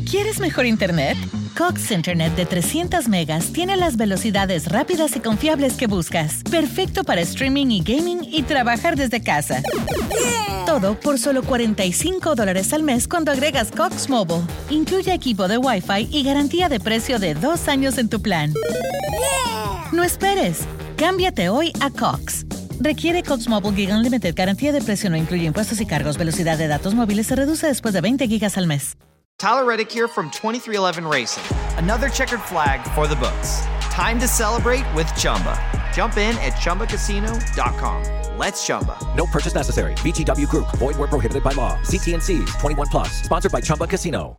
¿Quieres mejor internet? Cox Internet de 300 megas tiene las velocidades rápidas y confiables que buscas. Perfecto para streaming y gaming y trabajar desde casa. Todo por solo $45 al mes cuando agregas Cox Mobile. Incluye equipo de Wi-Fi y garantía de precio de 2 años en tu plan. No esperes. Cámbiate hoy a Cox. Requiere Cox Mobile Gig Unlimited. Garantía de precio no incluye impuestos y cargos. Velocidad de datos móviles se reduce después de 20 gigas al mes. Tyler Reddick here from 2311 Racing. Another checkered flag for the books. Time to celebrate with Chumba. Jump in at ChumbaCasino.com. Let's Chumba. No purchase necessary. VGW Group. Void where prohibited by law. See T&Cs. 21 plus. Sponsored by Chumba Casino.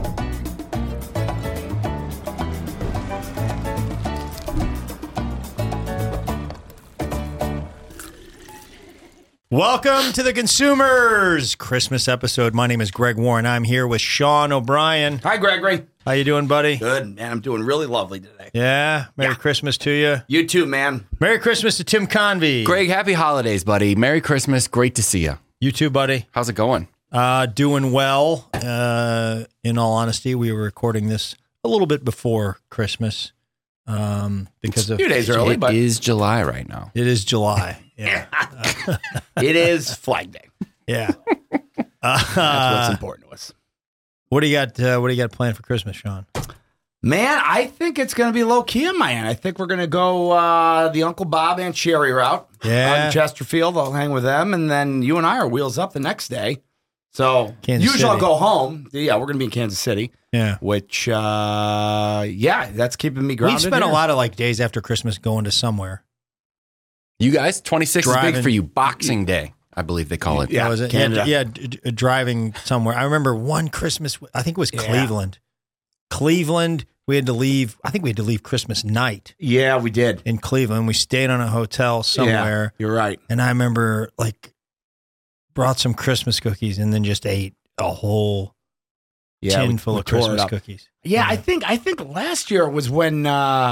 Welcome to the Consumers Christmas episode. My name is Greg Warren. I'm here with Sean O'Brien. Hi, Gregory. How you doing, buddy? Good, man. I'm doing really lovely today. Yeah? Merry Christmas to you. You too, man. Merry Christmas to Tim Convey. Greg, happy holidays, buddy. Merry Christmas. Great to see you. You too, buddy. How's it going? Doing well. In all honesty, we were recording this a little bit before Christmas. Because a few days early, but it is July right now. It is July. Yeah. It is Flag Day. Yeah. That's what's important to us. What do you got planned for Christmas, Sean? Man, I think it's going to be low key on my end. I think we're going to go the Uncle Bob and Sherry route. Yeah. On Chesterfield. I'll hang with them, and then you and I are wheels up the next day. So Kansas usually I'll City. go home. Yeah, we're going to be in Kansas City. Yeah. Which, that's keeping me grounded. We've spent here. a lot of days after Christmas going to somewhere. You guys, 26 is Driving. big for you. Boxing Day, I believe they call it. Yeah. Was it? Canada. Yeah, driving somewhere. I remember one Christmas, I think it was Cleveland. Cleveland, we had to leave, I think we had to leave Christmas night Yeah, we did. in Cleveland. We stayed on a hotel somewhere. Yeah, you're right. And I remember brought some Christmas cookies and then just ate a whole tin full of tore it Christmas up. cookies. Yeah, I think last year was when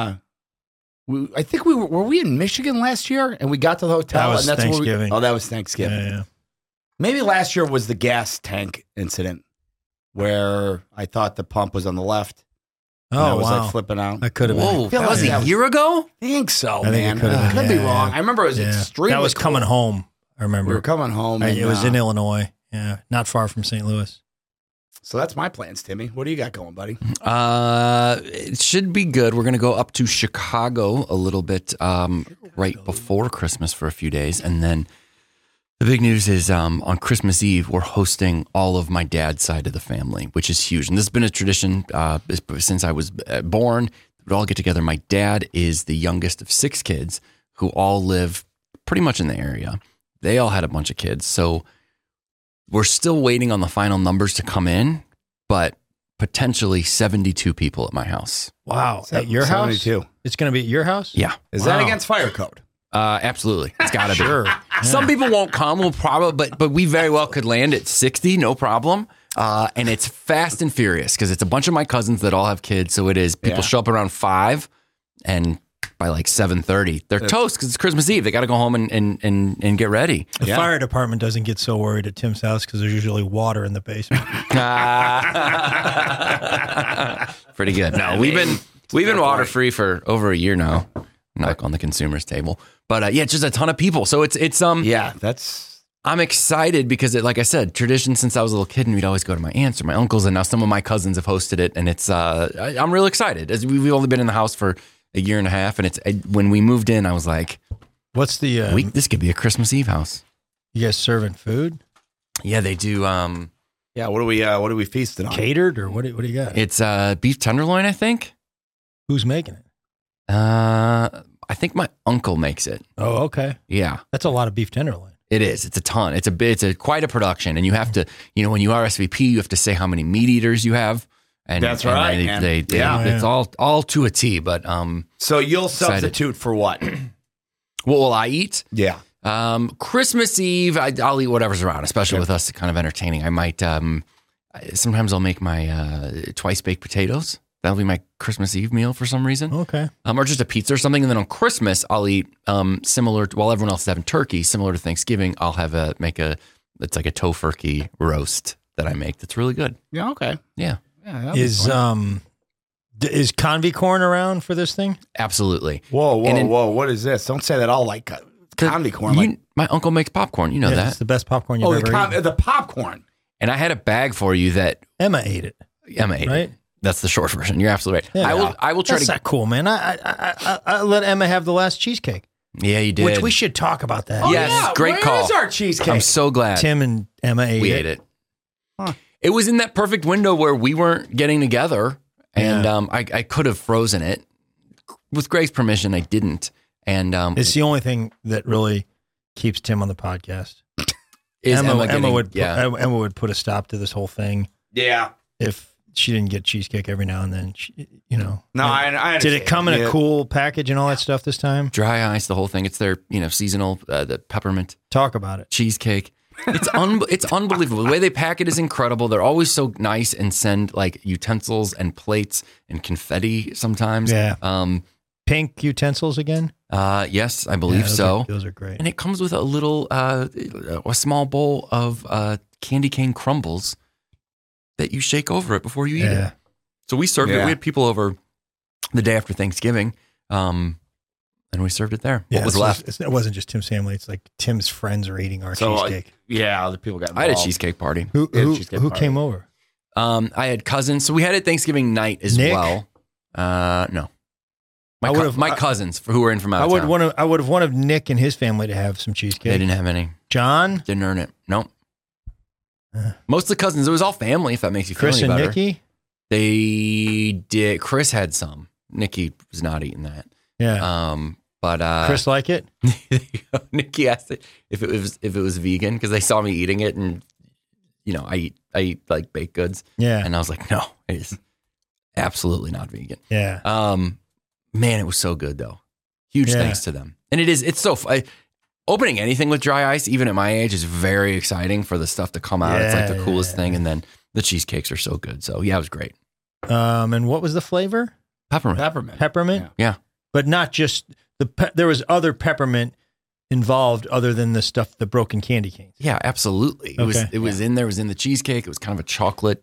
were we in Michigan last year and we got to the hotel. That was and that's Thanksgiving. That was Thanksgiving. Yeah. Maybe last year was the gas tank incident where I thought the pump was on the left. And I Oh, was wow. flipping out. I could have Whoa, been. that was a year ago? I think so, I think it man. could have been, Could be yeah. wrong. I remember it was extremely That was cold. coming home, I remember. We were coming home. It and, was in Illinois. Yeah, not far from St. Louis. So that's my plans, Timmy. What do you got going, buddy? It should be good. We're going to go up to Chicago a little bit right before Christmas for a few days. And then the big news is on Christmas Eve, we're hosting all of my dad's side of the family, which is huge. And this has been a tradition since I was born. We'd all get together. My dad is the youngest of 6 kids who all live pretty much in the area. They all had a bunch of kids. So we're still waiting on the final numbers to come in, but potentially 72 people at my house. Wow. At your house? 72. It's going to be at your house? Yeah. Is Wow. that against fire code? Absolutely. It's got to be. Sure. Some people won't come. We'll probably, but we very well could land at 60, no problem. And it's fast and furious because it's a bunch of my cousins that all have kids. So it is people show up around 5 and by 7:30, they're toast because it's Christmas Eve. They got to go home and get ready. The fire department doesn't get so worried at Tim's house because there's usually water in the basement. Pretty good. No, we've been water free for over a year now. Knock on the consumer's table, but it's just a ton of people. So it's That's I'm excited because like I said, tradition since I was a little kid, and we'd always go to my aunts or my uncles, and now some of my cousins have hosted it, and it's I'm real excited. As we've only been in the house for a year and a half, and it's when we moved in, I was like, What's the, this could be a Christmas Eve house. you guys serving food? Yeah, they do. what do we feasting on? Catered or what do you got? It's beef tenderloin, I think. Who's making it? I think my uncle makes it. Oh, okay. Yeah. That's a lot of beef tenderloin. It is. It's a ton. It's quite a production, and you have to, when you RSVP, you have to say how many meat eaters you have. And That's right, man. It's all to a T. But So you'll Excited. substitute for what? what will I eat? Yeah. Christmas Eve, I'll eat whatever's around, especially with us kind of entertaining. I might sometimes I'll make my twice baked potatoes. That'll be my Christmas Eve meal for some reason. Okay. Or just a pizza or something. And then on Christmas, I'll eat similar to, while everyone else is having turkey, similar to Thanksgiving, I'll have it's like a tofurkey roast that I make that's really good. Yeah, okay. Yeah. Is Convy corn around for this thing? Absolutely. Whoa! What is this? Don't say that all like Convy corn. My uncle makes popcorn. You know that. It's the best popcorn you've ever eaten. The popcorn. And I had a bag for you that Emma ate it. Emma ate Right? it. That's the short version. You're absolutely right. Yeah. I will try That's to. not cool, man. I let Emma have the last cheesecake, Yeah, you did. which we should talk about that. Oh, Yes, yeah. great call. Where's our cheesecake? I'm so glad Tim and Emma ate we it. ate it. Huh. It was in that perfect window where we weren't getting together, and I could have frozen it. With Greg's permission, I didn't. And It's the only thing that really keeps Tim on the podcast. Emma would put a stop to this whole thing Yeah. if she didn't get cheesecake every now and then. No, I understand. Did it come in a cool package and all that stuff this time? dry ice, the whole thing. It's their seasonal the peppermint Talk about it. cheesecake. It's it's unbelievable. The way they pack it is incredible. They're always so nice and send like utensils and plates and confetti sometimes. Yeah. Pink utensils again? Yes, I believe Yeah, so. Those are great. And it comes with a little, a small bowl of candy cane crumbles that you shake over it before you eat it. So we served it. We had people over the day after Thanksgiving, and we served it there. What was left? It wasn't just Tim's family. It's like Tim's friends are eating our cheesecake. Other people got involved. I had a cheesecake party. Who party. came over? I had cousins. So we had it Thanksgiving night as Nick? well. No. I My cousins who were in from out of town. I would have wanted Nick and his family to have some cheesecake. They didn't have any. John? Didn't earn it. Nope. Most of the cousins, it was all family, if that makes you feel Chris any and better. Nikki? They did. Chris had some. Nikki was not eating that. Yeah. But Chris like it? Nikki asked if it was vegan because they saw me eating it, and I eat like baked goods. Yeah. And I was like, no, it is absolutely not vegan. Yeah. Man, it was so good though. Huge thanks to them. And it's so opening anything with dry ice, even at my age, is very exciting for the stuff to come out. It's like the coolest thing. And then the cheesecakes are so good. So yeah, it was great. And what was the flavor? Peppermint. Peppermint? Yeah. But not just there was other peppermint involved other than the stuff, the broken candy canes. Yeah, absolutely. It was in there. It was in the cheesecake. It was kind of a chocolate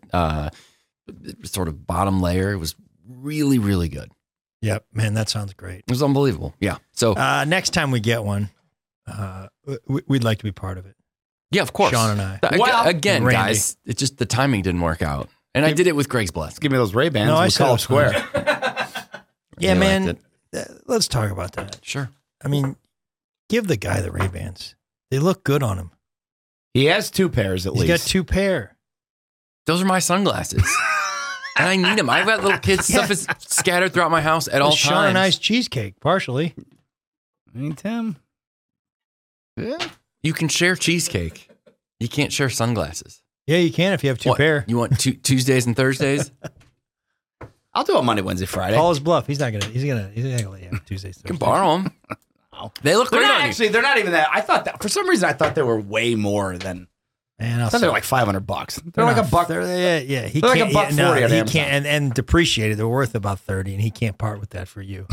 sort of bottom layer. It was really, really good. Yep. Man, that sounds great. It was unbelievable. Yeah. So next time we get one, we'd like to be part of it. Yeah, of course. Sean and I. Again, Randy. guys, it's just the timing didn't work out. And I did it with Greg's blessing. Give me those Ray-Bans. No, I we'll said call it it square. Yeah, Really man. liked Let's talk about that. Sure. I mean, give the guy the Ray-Bans. They look good on him. He has 2 pairs at He's least. got 2 pair. Those are my sunglasses. And I need them. I've got little kids' stuff is scattered throughout my house at all times. Sean and I's cheesecake, partially. Hey, Tim. Yeah. You can share cheesecake. You can't share sunglasses. Yeah, you can if you have 2 What, pair. You want Tuesdays and Thursdays? I'll do it Monday, Wednesday, Friday. Call his bluff. He's not gonna let you have Tuesdays. You can borrow them. They look They're great not on actually. They're not even that. I thought that for some reason I thought they were way more than. Man, I thought they were like $500. They're like a buck. Yeah. He They're like can't, a buck 40 on he Amazon. can't, and depreciated. They're worth about 30, and he can't part with that for you.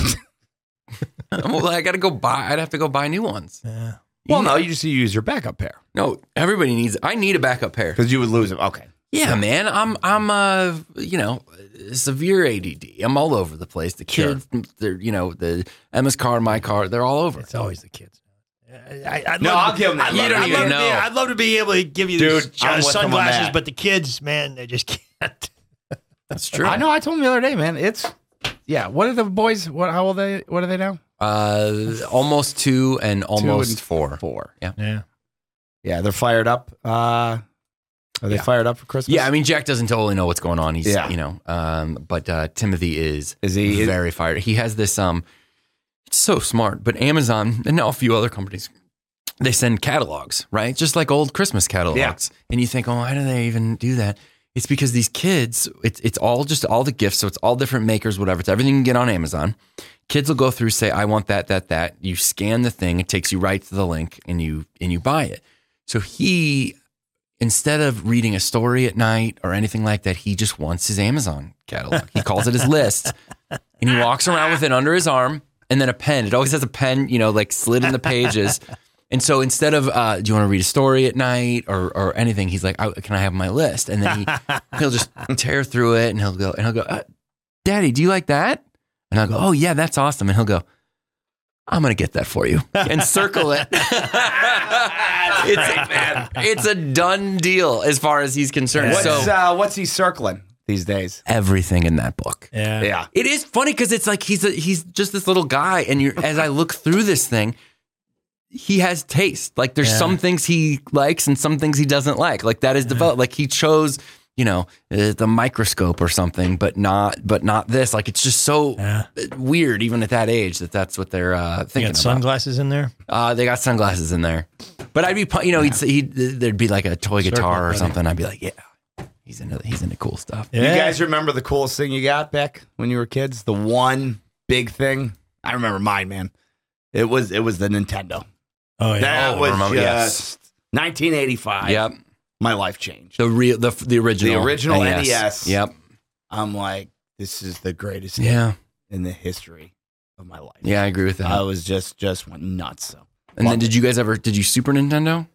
Well, I got to go buy. I'd have to go buy new ones. Yeah. Well, no, you just use your backup pair No, everybody needs. I need a backup pair. because you would lose them. Okay. Yeah, man. I'm severe ADD. I'm all over the place. The kids, they're the Emma's car, my car, they're all over. It's always the kids. I'll give them that. You don't even know. I'd love to be able to give you Dude, these I'm with them on sunglasses, that. but the kids, man, they just can't. That's true. I know. I told them the other day, man. What are the boys? How old are they? What are they now? Almost 2 and almost 4. 4. Yeah. Yeah, they're fired up. Are they fired up for Christmas? Yeah, I mean, Jack doesn't totally know what's going on. He's, Yeah. but Timothy is he very fired. He has this, it's so smart, but Amazon and now a few other companies, they send catalogs, right? Just like old Christmas catalogs. Yeah. And you think, oh, why do they even do that? It's because these kids, it's all just all the gifts. So it's all different makers, whatever. It's everything you can get on Amazon. Kids will go through, say, I want that. You scan the thing. It takes you right to the link and you buy it. So he, instead of reading a story at night or anything like that, he just wants his Amazon catalog. He calls it his list, and he walks around with it under his arm, and then a pen. It always has a pen, like slid in the pages. And so instead of, do you want to read a story at night or anything? He's like, can I have my list? And then he'll just tear through it and he'll go, Daddy, do you like that? And I'll go, oh yeah, that's awesome. And he'll go, I'm going to get that for you and circle it. It's a done deal as far as he's concerned. What's he circling these days? Everything in that book. Yeah. It is funny because it's like he's just this little guy. And as I look through this thing, he has taste. Like there's some things he likes and some things he doesn't like. Like that is developed. Like he chose, the microscope or something, but not this. Like it's just so weird, even at that age, that's what they're thinking about. Sunglasses in there? They got sunglasses in there. But I'd be, there'd be like a toy guitar or something. I'd be like, yeah, he's into cool stuff. Yeah. You guys remember the coolest thing you got back when you were kids? The one big thing? I remember mine, man. It was the Nintendo. Oh, yeah. That was just 1985. Yep. My life changed. The original NES. Yep. I'm like, this is the greatest thing in the history of my life. Yeah, I agree with that. I was just went nuts. So. And then did you Super Nintendo?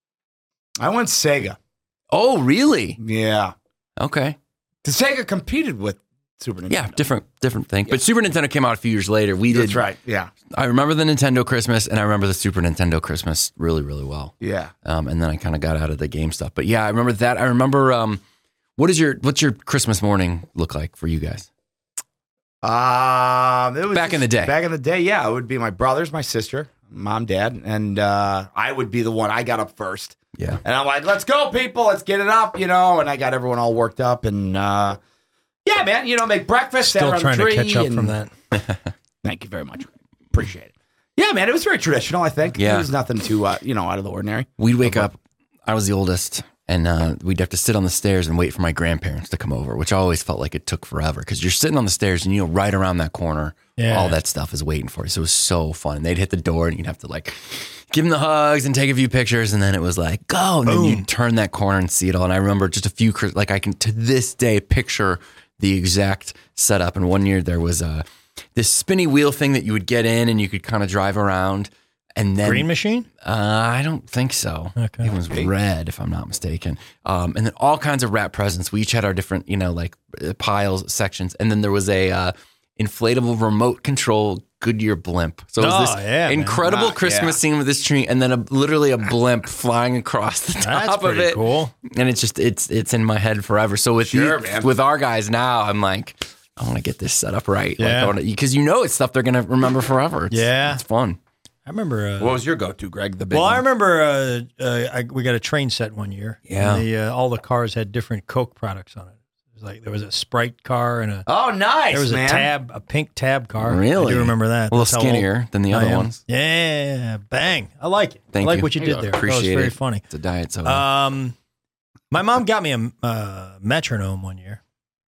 I went Sega. Oh, really? Yeah. Okay. The Sega competed with Super Nintendo. Yeah, different thing. But Super Nintendo came out a few years later. That's right. Yeah. I remember the Nintendo Christmas and I remember the Super Nintendo Christmas really, really well. Yeah. And then I kind of got out of the game stuff. But yeah, I remember that. I remember what's your Christmas morning look like for you guys? It was back in the day. Back in the day, yeah. It would be my brothers, my sister, mom, dad, and I would be the one. I got up first. Yeah. And I'm like, let's go, people. Let's get it up, and I got everyone all worked up and yeah, man, make breakfast. Still trying to catch up from that. Thank you very much. Appreciate it. Yeah, man, it was very traditional, I think. Yeah. It was nothing too, out of the ordinary. We'd wake up. I was the oldest, and we'd have to sit on the stairs and wait for my grandparents to come over, which I always felt like it took forever because you're sitting on the stairs and, right around that corner, all that stuff is waiting for you. So it was so fun. And they'd hit the door and you'd have to, give them the hugs and take a few pictures, and then it was like, go. And then you'd turn that corner and see it all. And I remember just a few, I can to this day picture the exact setup. And one year there was this spinny wheel thing that you would get in and you could kind of drive around. And then Green Machine? I don't think so. Okay. It was red, if I'm not mistaken. And then all kinds of wrap presents. We each had our different, piles, sections. And then there was a inflatable remote control Goodyear blimp. So it was this incredible Christmas scene with this tree, and then literally a blimp flying across the top of it. Cool. And it's in my head forever. So with with our guys now, I'm like, I want to get this set up right. Yeah. Because it's stuff they're going to remember forever. It's fun. I remember. What was your go-to, Greg? The big I one? remember we got a train set one year. Yeah. And all the cars had different Coke products on it. There was a Sprite car and nice. There was a pink Tab car. Really? I do remember that. A little skinnier than the other ones. Yeah, bang. I like it. Thank I like you. what you did there. Appreciate that was very it. funny. It's a diet soda. My mom got me a metronome one year.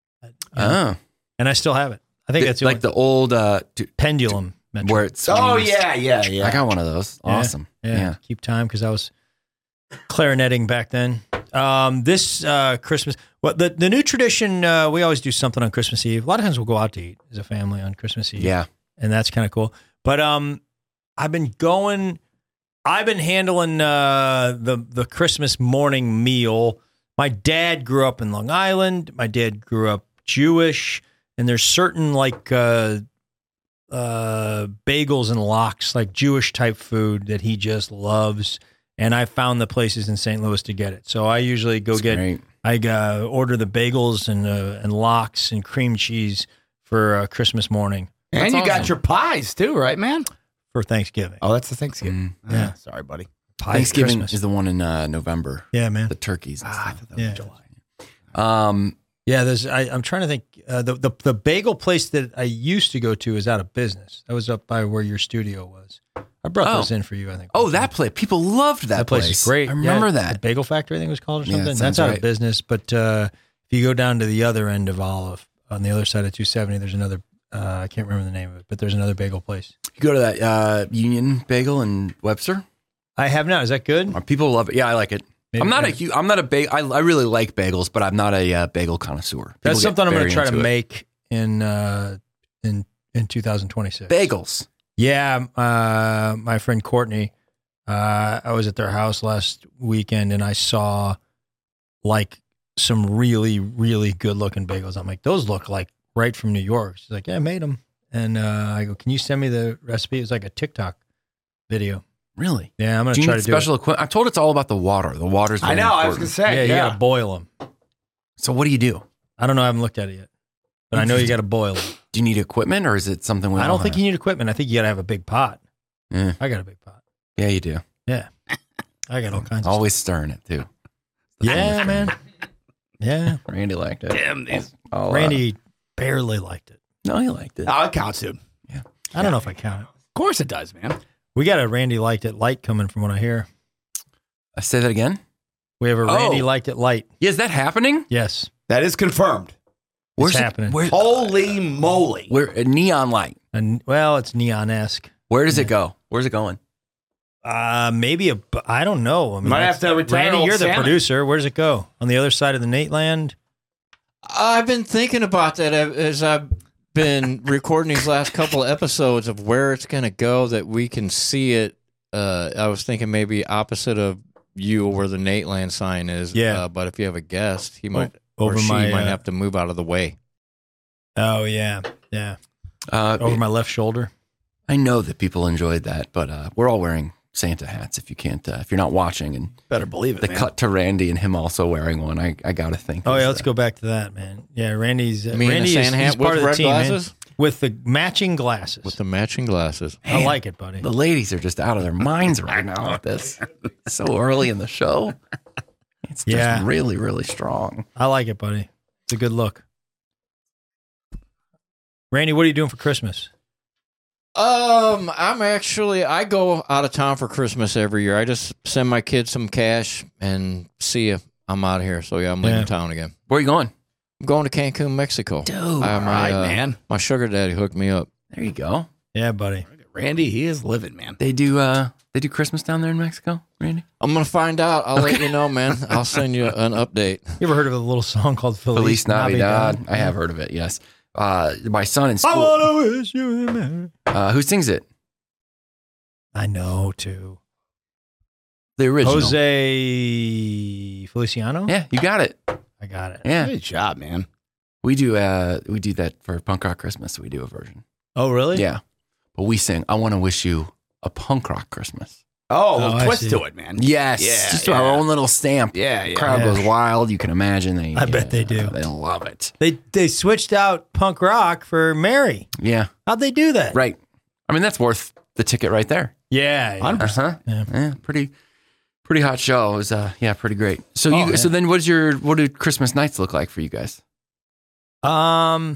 And I still have it. I think that's the old pendulum metronome. where it's yeah. I got one of those. Awesome. Yeah. Keep time because I was clarinetting back then. This Christmas, the new tradition, we always do something on Christmas Eve. A lot of times we'll go out to eat as a family on Christmas Eve. Yeah. And that's kind of cool. But I've been handling the Christmas morning meal. My dad grew up in Long Island. My dad grew up Jewish. And there's certain bagels and lox, like Jewish type food that he just loves. And I found the places in St. Louis to get it. So I usually go order the bagels and lox and cream cheese for Christmas morning. And you got your pies too, right, man? For Thanksgiving. Oh, that's the Thanksgiving. Yeah. Sorry, buddy. Thanksgiving Christmas. is the one in November. Yeah, man. The turkeys. I thought that was July. Yeah, I'm trying to think. The bagel place that I used to go to is out of business. That was up by where your studio was. I brought those in for you, I think. Oh, that place. People loved that place. That place is great. I remember that. The Bagel Factory, I think it was called or something. Yeah, that's out of business. But if you go down to the other end of Olive, on the other side of 270, there's another, I can't remember the name of it, but there's another bagel place. You go to that Union Bagel in Webster? I have not. Is that good? People love it. Yeah, I like it. Maybe I'm not a bagel. I really like bagels, but I'm not a bagel connoisseur. That's something I'm going to try to make in 2026. Bagels. Yeah, my friend Courtney I was at their house last weekend and I saw like some really, really good looking bagels. I'm like, those look like right from New York. She's like, yeah, I made them. And I go, can you send me the recipe? It was like a TikTok video. Really? Yeah, I'm going to try to do special equipment. I'm told it's all about the water. The water's very important. I was going to say. Yeah, you got to boil them. So what do you do? I don't know. I haven't looked at it yet. But I know you got to boil them. Do you need equipment or is it something I don't think you need equipment. I think you got to have a big pot. Yeah. I got a big pot. Yeah, you do. Yeah. I got all kinds of Always stirring it too. Yeah, man. Yeah. Randy liked it. Damn these. Randy barely liked it. No, he liked it. Oh, it counts, dude. Yeah. I don't know if I count it. Of course it does, man. We got a Randy liked it light coming from what I hear. Say that again? We have a Randy liked it light. Yeah, is that happening? Yes. That is confirmed. Where's it happening? Holy moly. Where neon light. And well, it's neon-esque. Where does it go? Where's it going? Maybe I don't know. I mean, Might have to retire Randy, old you're the Santa. producer. Where does it go? On the other side of the Nate land? I've been thinking about that as I've been recording these last couple of episodes of where it's going to go that we can see it. I was thinking maybe opposite of you where the Nate land sign is. Yeah. But if you have a guest, he might over or she my, might have to move out of the way. Oh, yeah. Yeah. Over my left shoulder. I know that people enjoyed that, but we're all wearing Santa hats. If you can't, if you're not watching, and better believe it. The cut to Randy and him also wearing one, I got to think. Oh yeah, let's go back to that, man. Yeah, Randy's. Randy is he's part of the red team, glasses? man. With the matching glasses. With the matching glasses. Man, I like it, buddy. The ladies are just out of their minds right now with this. So early in the show, it's just really, really strong. I like it, buddy. It's a good look. Randy, what are you doing for Christmas? I go out of town for Christmas every year. I just send my kids some cash and see you. I'm out of here. So yeah, I'm leaving town again. Where are you going? I'm going to Cancun, Mexico. Dude, man. My sugar daddy hooked me up. There you go. Yeah, buddy. Randy, he is living, man. They do Christmas down there in Mexico, Randy? I'm gonna find out. I'll let you know, man. I'll send you an update. You ever heard of a little song called Feliz Navidad? I have heard of it, yes. My son in school. I wanna wish you a merry. Who sings it? I know too. The original. Jose Feliciano? Yeah, you got it. I got it. Yeah. Good job, man. We do that for Punk Rock Christmas. We do a version. Oh, really? Yeah. But we sing, I want to wish you a punk rock Christmas. Oh, well, I twist see. to it, man. Yes. Yeah, Just yeah. our own little stamp. Yeah. Crowd goes wild. You can imagine. I bet they do. They love it. They switched out punk rock for Mary. Yeah. How'd they do that? Right. I mean, that's worth the ticket right there. Yeah. 100%. Yeah. Pretty hot show. It was, pretty great. So so then what do Christmas nights look like for you guys? Hanging?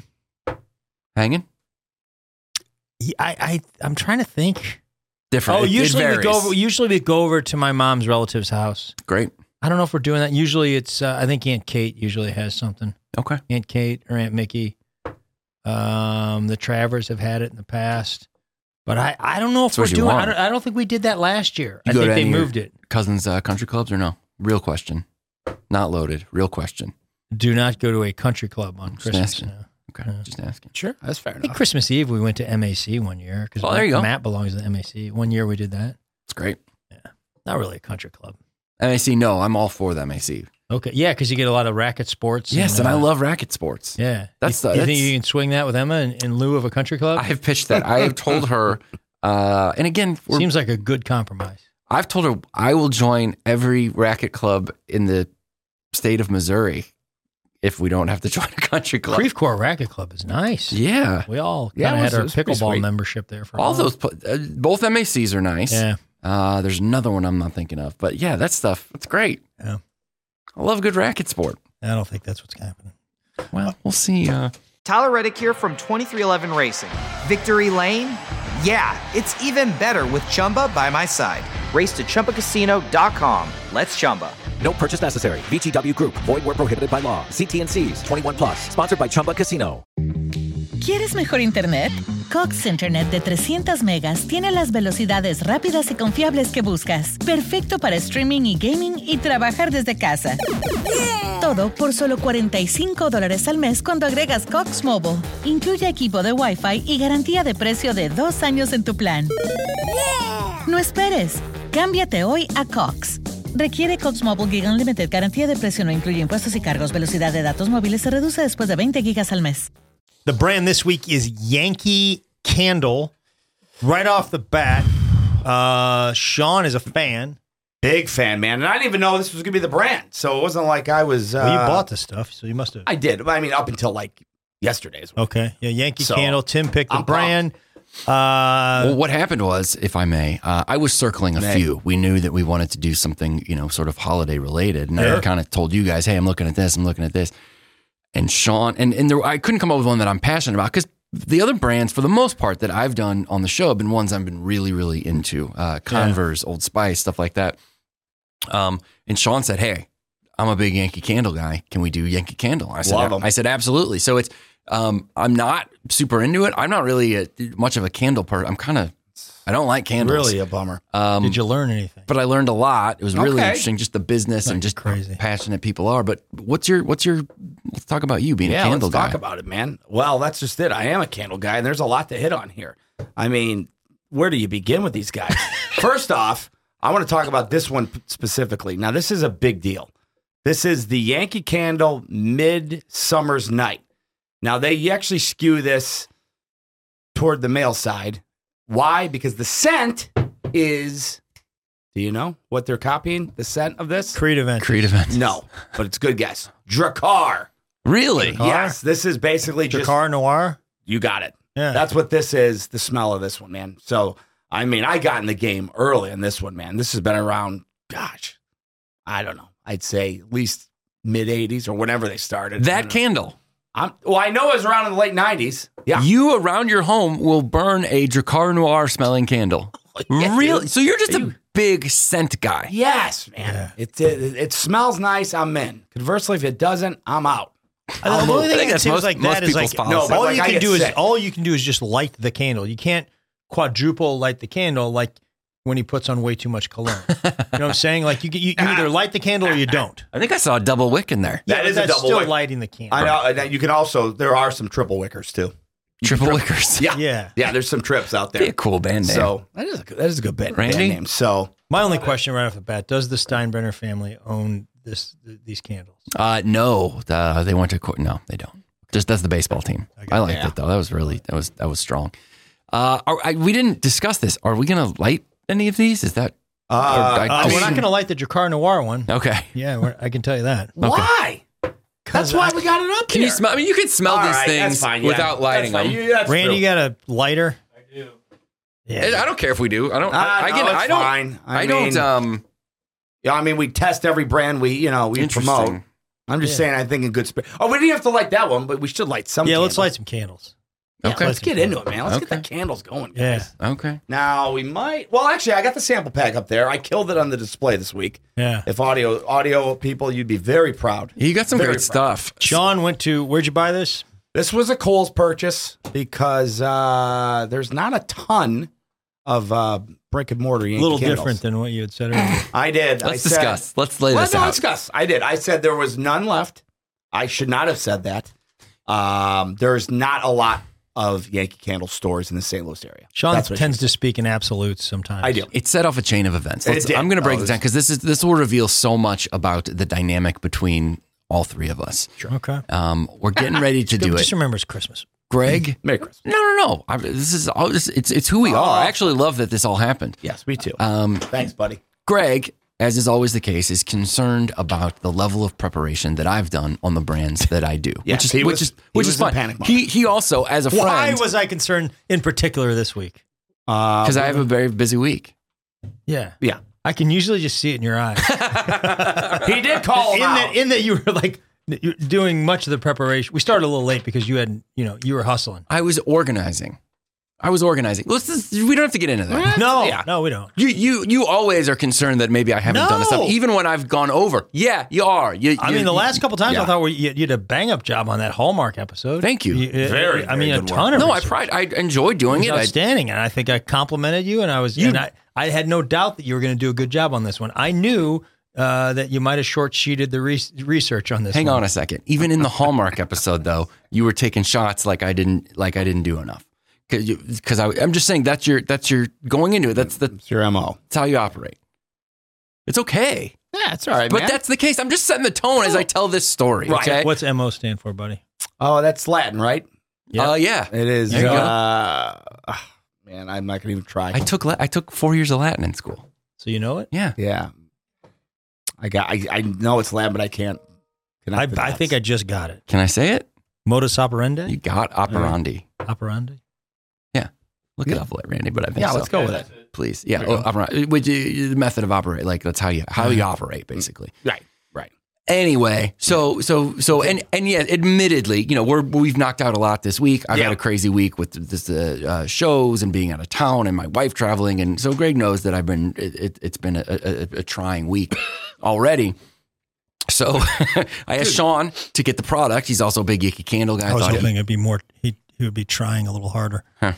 I'm trying to think. Different. Oh, It usually varies. we go over to my mom's relative's house. Great. I don't know if we're doing that. Usually it's I think Aunt Kate usually has something. Okay. Aunt Kate or Aunt Mickey. The Travers have had it in the past. But I don't know if That's what we're you doing. want. I don't think we did that last year. You I go think to they any of your moved it. Cousins' country clubs or no? Real question. Not loaded. Real question. Do not go to a country club on Christmas. asking. No. Okay. Just asking. Sure. That's fair I think enough. Christmas Eve we went to MAC one year because there you go. Matt belongs to the MAC. One year we did that. It's great. Not really a country club. MAC, no, I'm all for the MAC. Okay, yeah, because you get a lot of racket sports. Yes, and I love racket sports. Yeah, That's you the- think that's- you can swing that with Emma in lieu of a country club? I have pitched that. I have told her, and again, Seems like a good compromise. I've told her I will join every racket club in the state of Missouri if we don't have to join a country club. Creve Coeur Racket Club is nice. Yeah. We all Yeah, kind of had our it was pretty pickleball sweet. membership there for a All while. those, both MACs are nice. Yeah. There's another one I'm not thinking of, but yeah, that stuff, it's great. Yeah. I love good racket sport. I don't think that's what's happening. Well, we'll see. Tyler Reddick here from 2311 Racing. Victory Lane? Yeah, it's even better with Chumba by my side. Race to ChumbaCasino.com. Let's Chumba. No purchase necessary. VGW Group. Void where prohibited by law. See T&Cs. 21 plus. Sponsored by Chumba Casino. ¿Quieres mejor internet? Cox Internet de 300 megas tiene las velocidades rápidas y confiables que buscas. Perfecto para streaming y gaming y trabajar desde casa. Todo por solo $45 al mes cuando agregas Cox Mobile. Incluye equipo de Wi-Fi y garantía de precio de 2 años en tu plan. No esperes. Cámbiate hoy a Cox. Requiere Cox Mobile Gig Unlimited. Garantía de precio no incluye impuestos y cargos. Velocidad de datos móviles se reduce después de 20 gigas al mes. The brand this week is Yankee Candle. Right off the bat, Sean is a fan. Big fan, man. And I didn't even know this was going to be the brand. So it wasn't like I was... Well, you bought the stuff, so you must have... I did. I mean, up until like yesterday's. Okay. Yeah, Yankee Candle. Tim picked the brand. Well, what happened was, if I may, I was circling a few. We knew that we wanted to do something, sort of holiday related. And I kind of told you guys, hey, I'm looking at this. And Sean, and there, I couldn't come up with one that I'm passionate about because the other brands, for the most part, that I've done on the show have been ones I've been really, really into. Converse, Old Spice, stuff like that. And Sean said, hey, I'm a big Yankee Candle guy. Can we do Yankee Candle? I said, absolutely. So it's, I'm not super into it. I'm not really much of a candle person. I don't like candles. Really a bummer. Did you learn anything? But I learned a lot. It was really interesting, just the business and just crazy how passionate people are. But let's talk about you being a candle guy. Let's talk about it, man. Well, that's just it. I am a candle guy, and there's a lot to hit on here. I mean, where do you begin with these guys? First off, I want to talk about this one specifically. Now, this is a big deal. This is the Yankee Candle Midsummer's Night. Now, they actually skew this toward the male side. Why? Because the scent is, do you know what they're copying? The scent of this? Creed Event. No, but it's a good guess. Drakkar. Really? Drakkar? Yes, this is basically Drakkar Noir? You got it. Yeah. That's what this is, the smell of this one, man. So, I mean, I got in the game early in this one, man. This has been around, gosh, I don't know. I'd say at least mid-'80s or whenever they started. That candle. I know it was around in the late 90s. Yeah. You around your home will burn a Drakkar Noir smelling candle. Yeah, really? dude. So you're just a big scent guy. Yes, man. Yeah. It smells nice, I'm in. Conversely, if it doesn't, I'm out. The only thing that seems most- like most that is like people's policy. No, all but you like I can get do is sick. all you can do is just light the candle. You can't quadruple light the candle like when he puts on way too much cologne. You know what I'm saying? Like you either light the candle or you don't. I think I saw a double wick in there. That but is a that's double still wick. lighting the candle. I know. And you can also, there are some triple wickers too. Triple wickers. Yeah. Yeah. Yeah, there's some trips out Be there. a cool band name. So that is a good band Randy? name. So My only question right off the bat: does the Steinbrenner family own these candles? No, they went to court. No, they don't. Just that's the baseball team. I liked it though. That was really that was strong. We didn't discuss this. Are we going to light any of these? Is that? We're not going to light the Drakkar Noir one. Okay. Yeah, I can tell you that. why? That's why we got it up Can here. you smell? I mean, you can smell All these right, that's things fine, yeah. without lighting That's them. fine. That's Randy, true. you got a lighter? I do. Yeah. I don't care if we do. I don't. No, it's I don't. fine. I don't. Yeah, I mean, we test every brand we promote. Interesting. I'm just saying, I think in good spirit. Oh, we didn't have to light that one, but we should light some. Yeah, candles. let's light some candles. Yeah, Okay. let's get into it, man. Let's get Okay. the candles going, Yeah. guys. Okay. Now we might. Well, actually, I got the sample pack up there. I killed it on the display this week. Yeah. If audio people, you'd be very proud. You got some Very great stuff. Sean went to, where'd you buy this? This was a Kohl's purchase because there's not a ton of brick and mortar Yankee A little candles. different than what you had said earlier. I did. Let's discuss. Let's lay this out. Let's discuss. I did. I said there was none left. I should not have said that. There's not a lot of Yankee Candle stores in the St. Louis area. Sean That's what tends she to said. speak in absolutes sometimes. I do. It set off a chain of events. It did. I'm going to break Oh, this down because this will reveal so much about the dynamic between all three of us. Okay. We're getting ready to do Just it. remember it's Christmas. Greg, Merry Christmas. no. This is all. It's who we are. I actually love that this all happened. Yes, me too. Um, Thanks, buddy. Greg, as is always the case, is concerned about the level of preparation that I've done on the brands that I do, Yes, which he is was in fun. panic mode. He also, as a Why friend, was I concerned in particular this week? because I have a very busy week. Yeah. Yeah. I can usually just see it in your eyes. He did call him out. in that you were like you're doing much of the preparation. We started a little late because you had, you were hustling. I was organizing. We don't have to get into that. No, we don't. You always are concerned that maybe I haven't done stuff, No. even when I've gone over. Yeah, you are. I mean, the last couple times yeah. I thought you did a bang up job on that Hallmark episode. Thank you. Very I mean, a good ton work. of No, research. I enjoyed doing It it. was outstanding, and I think I complimented you, and I had no doubt that you were going to do a good job on this one. I knew that you might have short-sheeted the research on this. Hang one. on a second. Even in the Hallmark episode, though, you were taking shots like I didn't do enough. Because I'm just saying that's your going into it. That's It's your MO. how you operate. It's okay. Yeah, it's all right, But man. that's the case. I'm just setting the tone as I tell this story. Right. Okay. What's MO stand for, buddy? Oh, that's Latin, right? Yeah. It is. There you go. Man, I'm not going to even try. I took 4 years of Latin in school. So you know it? Yeah. Yeah. I know it's Latin, but I can't. I think I just got it. Can I say it? Modus operandi? You got operandi. Operandi? Yeah. Look it up, Randy. But I think let's go with it. Please. Yeah. Operandi. The method of operate. Like that's how you operate, basically. Right. Anyway, so and yeah, admittedly, we've knocked out a lot this week. I've had a crazy week with this shows and being out of town and my wife traveling, and so Greg knows that it's been a trying week already. So I asked Sean to get the product. He's also a big Yankee Candle guy. I was hoping it'd be more. He would be trying a little harder. Huh.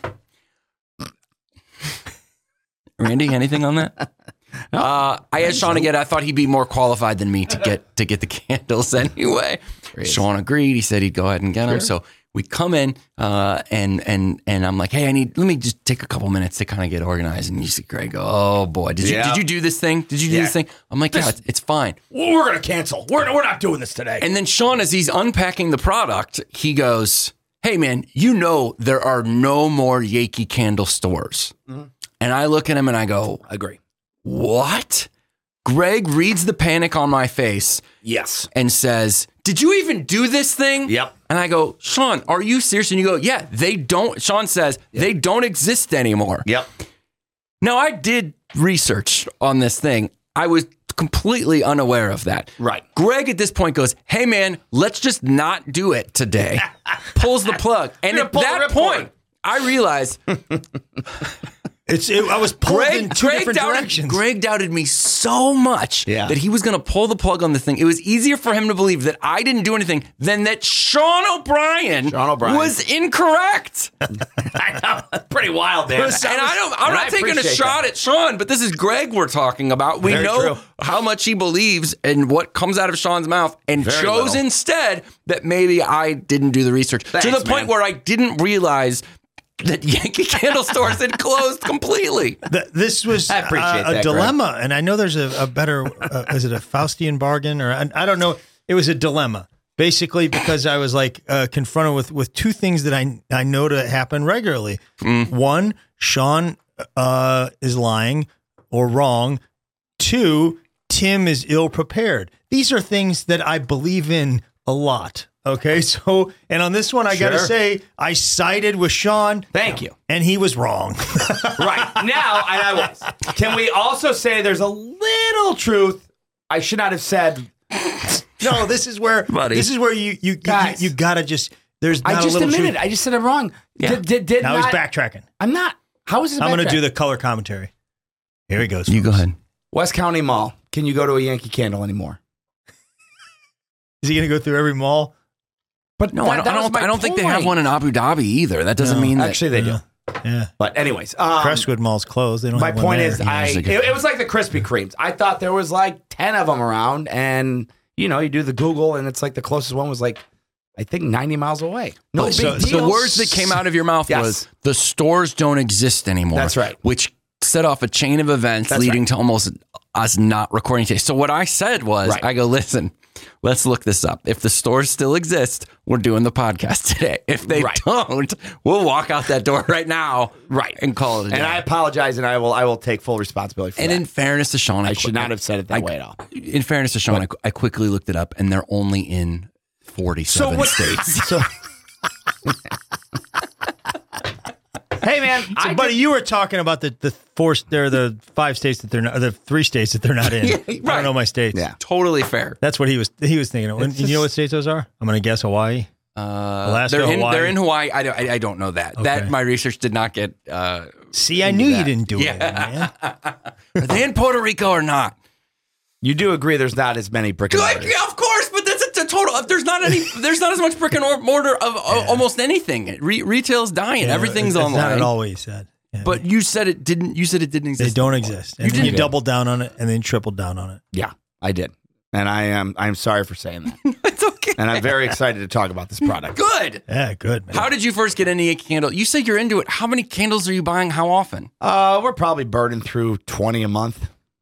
Randy, anything on that? I asked Sean to get. I thought he'd be more qualified than me to get the candles anyway. Sean agreed. He said he'd go ahead and get them. So we come in, and I'm like, hey, let me just take a couple minutes to kind of get organized. And you see Greg go, oh boy, did you do this thing? Did you do this thing? I'm like, yeah, it's fine. Well, we're gonna cancel. We're not doing this today. And then Sean, as he's unpacking the product, he goes, hey man, there are no more Yankee Candle stores. Mm-hmm. And I look at him and I go, agree. What? Greg reads the panic on my face. Yes. And says, did you even do this thing? Yep. And I go, Sean, are you serious? And you go, yeah, they don't. Sean says, they don't exist anymore. Yep. Now, I did research on this thing. I was completely unaware of that. Right. Greg at this point goes, hey, man, let's just not do it today. Pulls the plug. And at that point, I realized... I was pulled in two different directions. Greg doubted me so much that he was going to pull the plug on the thing. It was easier for him to believe that I didn't do anything than that Sean O'Brien was incorrect. I know. That's pretty wild, man. I'm not taking a shot at Sean, but this is Greg we're talking about. We know how much he believes and what comes out of Sean's mouth, and chose instead that maybe I didn't do the research. To the point where I didn't realize that Yankee Candle stores had closed completely. This was a dilemma, Greg. And I know there's a better, is it a Faustian bargain? Or I don't know. It was a dilemma, basically, because I was like confronted with two things that I know to happen regularly. One, Sean is lying or wrong. Two, Tim is ill prepared. These are things that I believe in a lot. Okay, so, and on this one, I got to say, I sided with Sean. Thank you. And he was wrong. Right. Now, and I was. Can we also say there's a little truth I should not have said? No, this is where, you got to just, there's not I just a little admitted truth. I just said I'm wrong. Yeah. Now he's backtracking. I'm not. How is it I'm going to do the color commentary. Here he goes. You go ahead. West County Mall. Can you go to a Yankee Candle anymore? Is he going to go through every mall? But no, I don't think they have one in Abu Dhabi either. That doesn't mean that. Actually, they do. Yeah. But anyways. Crestwood Mall's closed. They don't my have one point there. is, it was like the Krispy Kremes. I thought there was like 10 of them around, and, you do the Google, and it's like the closest one was like, I think 90 miles away. No big deal. The words that came out of your mouth was, the stores don't exist anymore. That's right. Which set off a chain of events leading to almost us not recording today. So what I said was, I go, listen, let's look this up. If the stores still exist, we're doing the podcast today. If they don't, we'll walk out that door right now, and call it a day. And I apologize, and I will take full responsibility for that. And in fairness to Sean, I should not have said it that way at all. In fairness to Sean, I quickly looked it up, and they're only in 47 states. Hey man, buddy, you were talking about the 5 states that they're not, the 3 states that they're not in. I don't know my states. Yeah, totally fair. That's what he was thinking of. You know what states those are? I'm going to guess Hawaii. Alaska, Hawaii. They're in Hawaii. I don't know that. Okay. That my research did not get. See, I knew you didn't do it, man. Are they in Puerto Rico or not? You do agree there's not as many brick and mortar? Yeah, of course, but that's a total. There's not as much brick and mortar of almost anything. Retail's dying. Everything's online. That's not at all what you said. Yeah. But you said it didn't. You said it didn't exist. They don't exist. And you doubled down on it, and then tripled down on it. Yeah, I did, and I'm sorry for saying that. It's okay. And I'm very excited to talk about this product. Good. Yeah, good. Man. How did you first get into a candle? You say you're into it. How many candles are you buying? How often? We're probably burning through 20 a month.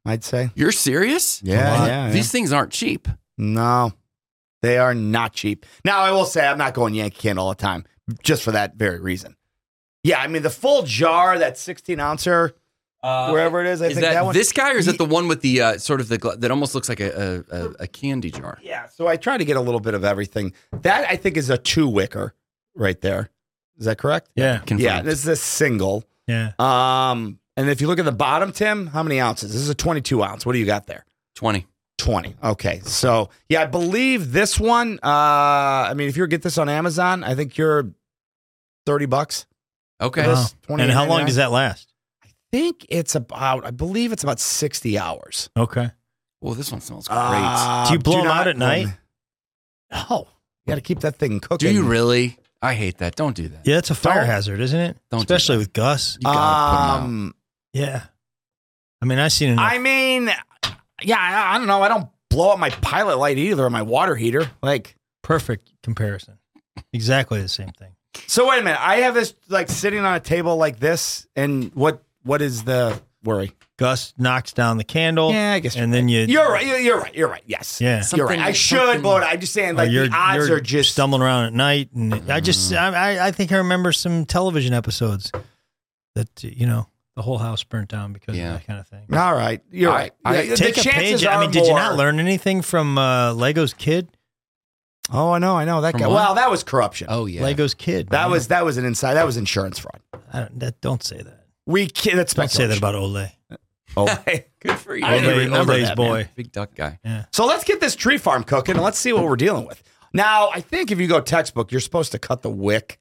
I'd say. You're serious? Yeah. These things aren't cheap. No, they are not cheap. Now, I will say I'm not going Yankee Candle all the time, just for that very reason. Yeah, I mean, the full jar, that 16-ouncer, wherever it is, I think that one. This guy, or is it the one with the sort of that almost looks like a candy jar? Yeah, so I try to get a little bit of everything. That, I think, is a 2-wicker right there. Is that correct? Yeah. Confirmed. Yeah, this is a single. Yeah. And if you look at the bottom, Tim, how many ounces? This is a 22-ounce. What do you got there? 20. 20. Okay. So, yeah, I believe this one, I mean, if you get this on Amazon, I think you're $30. Okay. For this, And how long does that last? I believe it's about 60 hours. Okay. Well, this one smells great. Do you blow them out at night? No. You got to keep that thing cooking. Do you really? I hate that. Don't do that. Yeah, it's a fire hazard, isn't it? Don't do Especially that. with Gus. You gotta put 'em out. Yeah. I mean, I've seen enough. I mean, yeah, I don't know. I don't blow up my pilot light either or my water heater. Like, Perfect comparison. Exactly the same thing. so wait a minute. I have this like sitting on a table like this, and what is the worry? Gus knocks down the candle. Yeah, I guess And then You're right. You're right. Yes. Yeah. You're right. I should, but I'm just saying, like, the odds you're are just stumbling around at night, and I think I remember some television episodes that the whole house burnt down because of that kind of thing. All right. You're right. Yeah, Take the a chances page. I mean, are did you more. not learn anything from Lego's Kid? Oh, I know that From guy. what? Well, that was corruption. Oh, yeah. Lego's Kid. That man. was an inside. That was insurance fraud. Don't say that. That's Don't say that about Ole. Oh, Good for you. I didn't remember Ole's that, boy. man. Big duck guy. Yeah. So let's get this tree farm cooking and let's see what we're dealing with. Now, I think if you go textbook, you're supposed to cut the wick.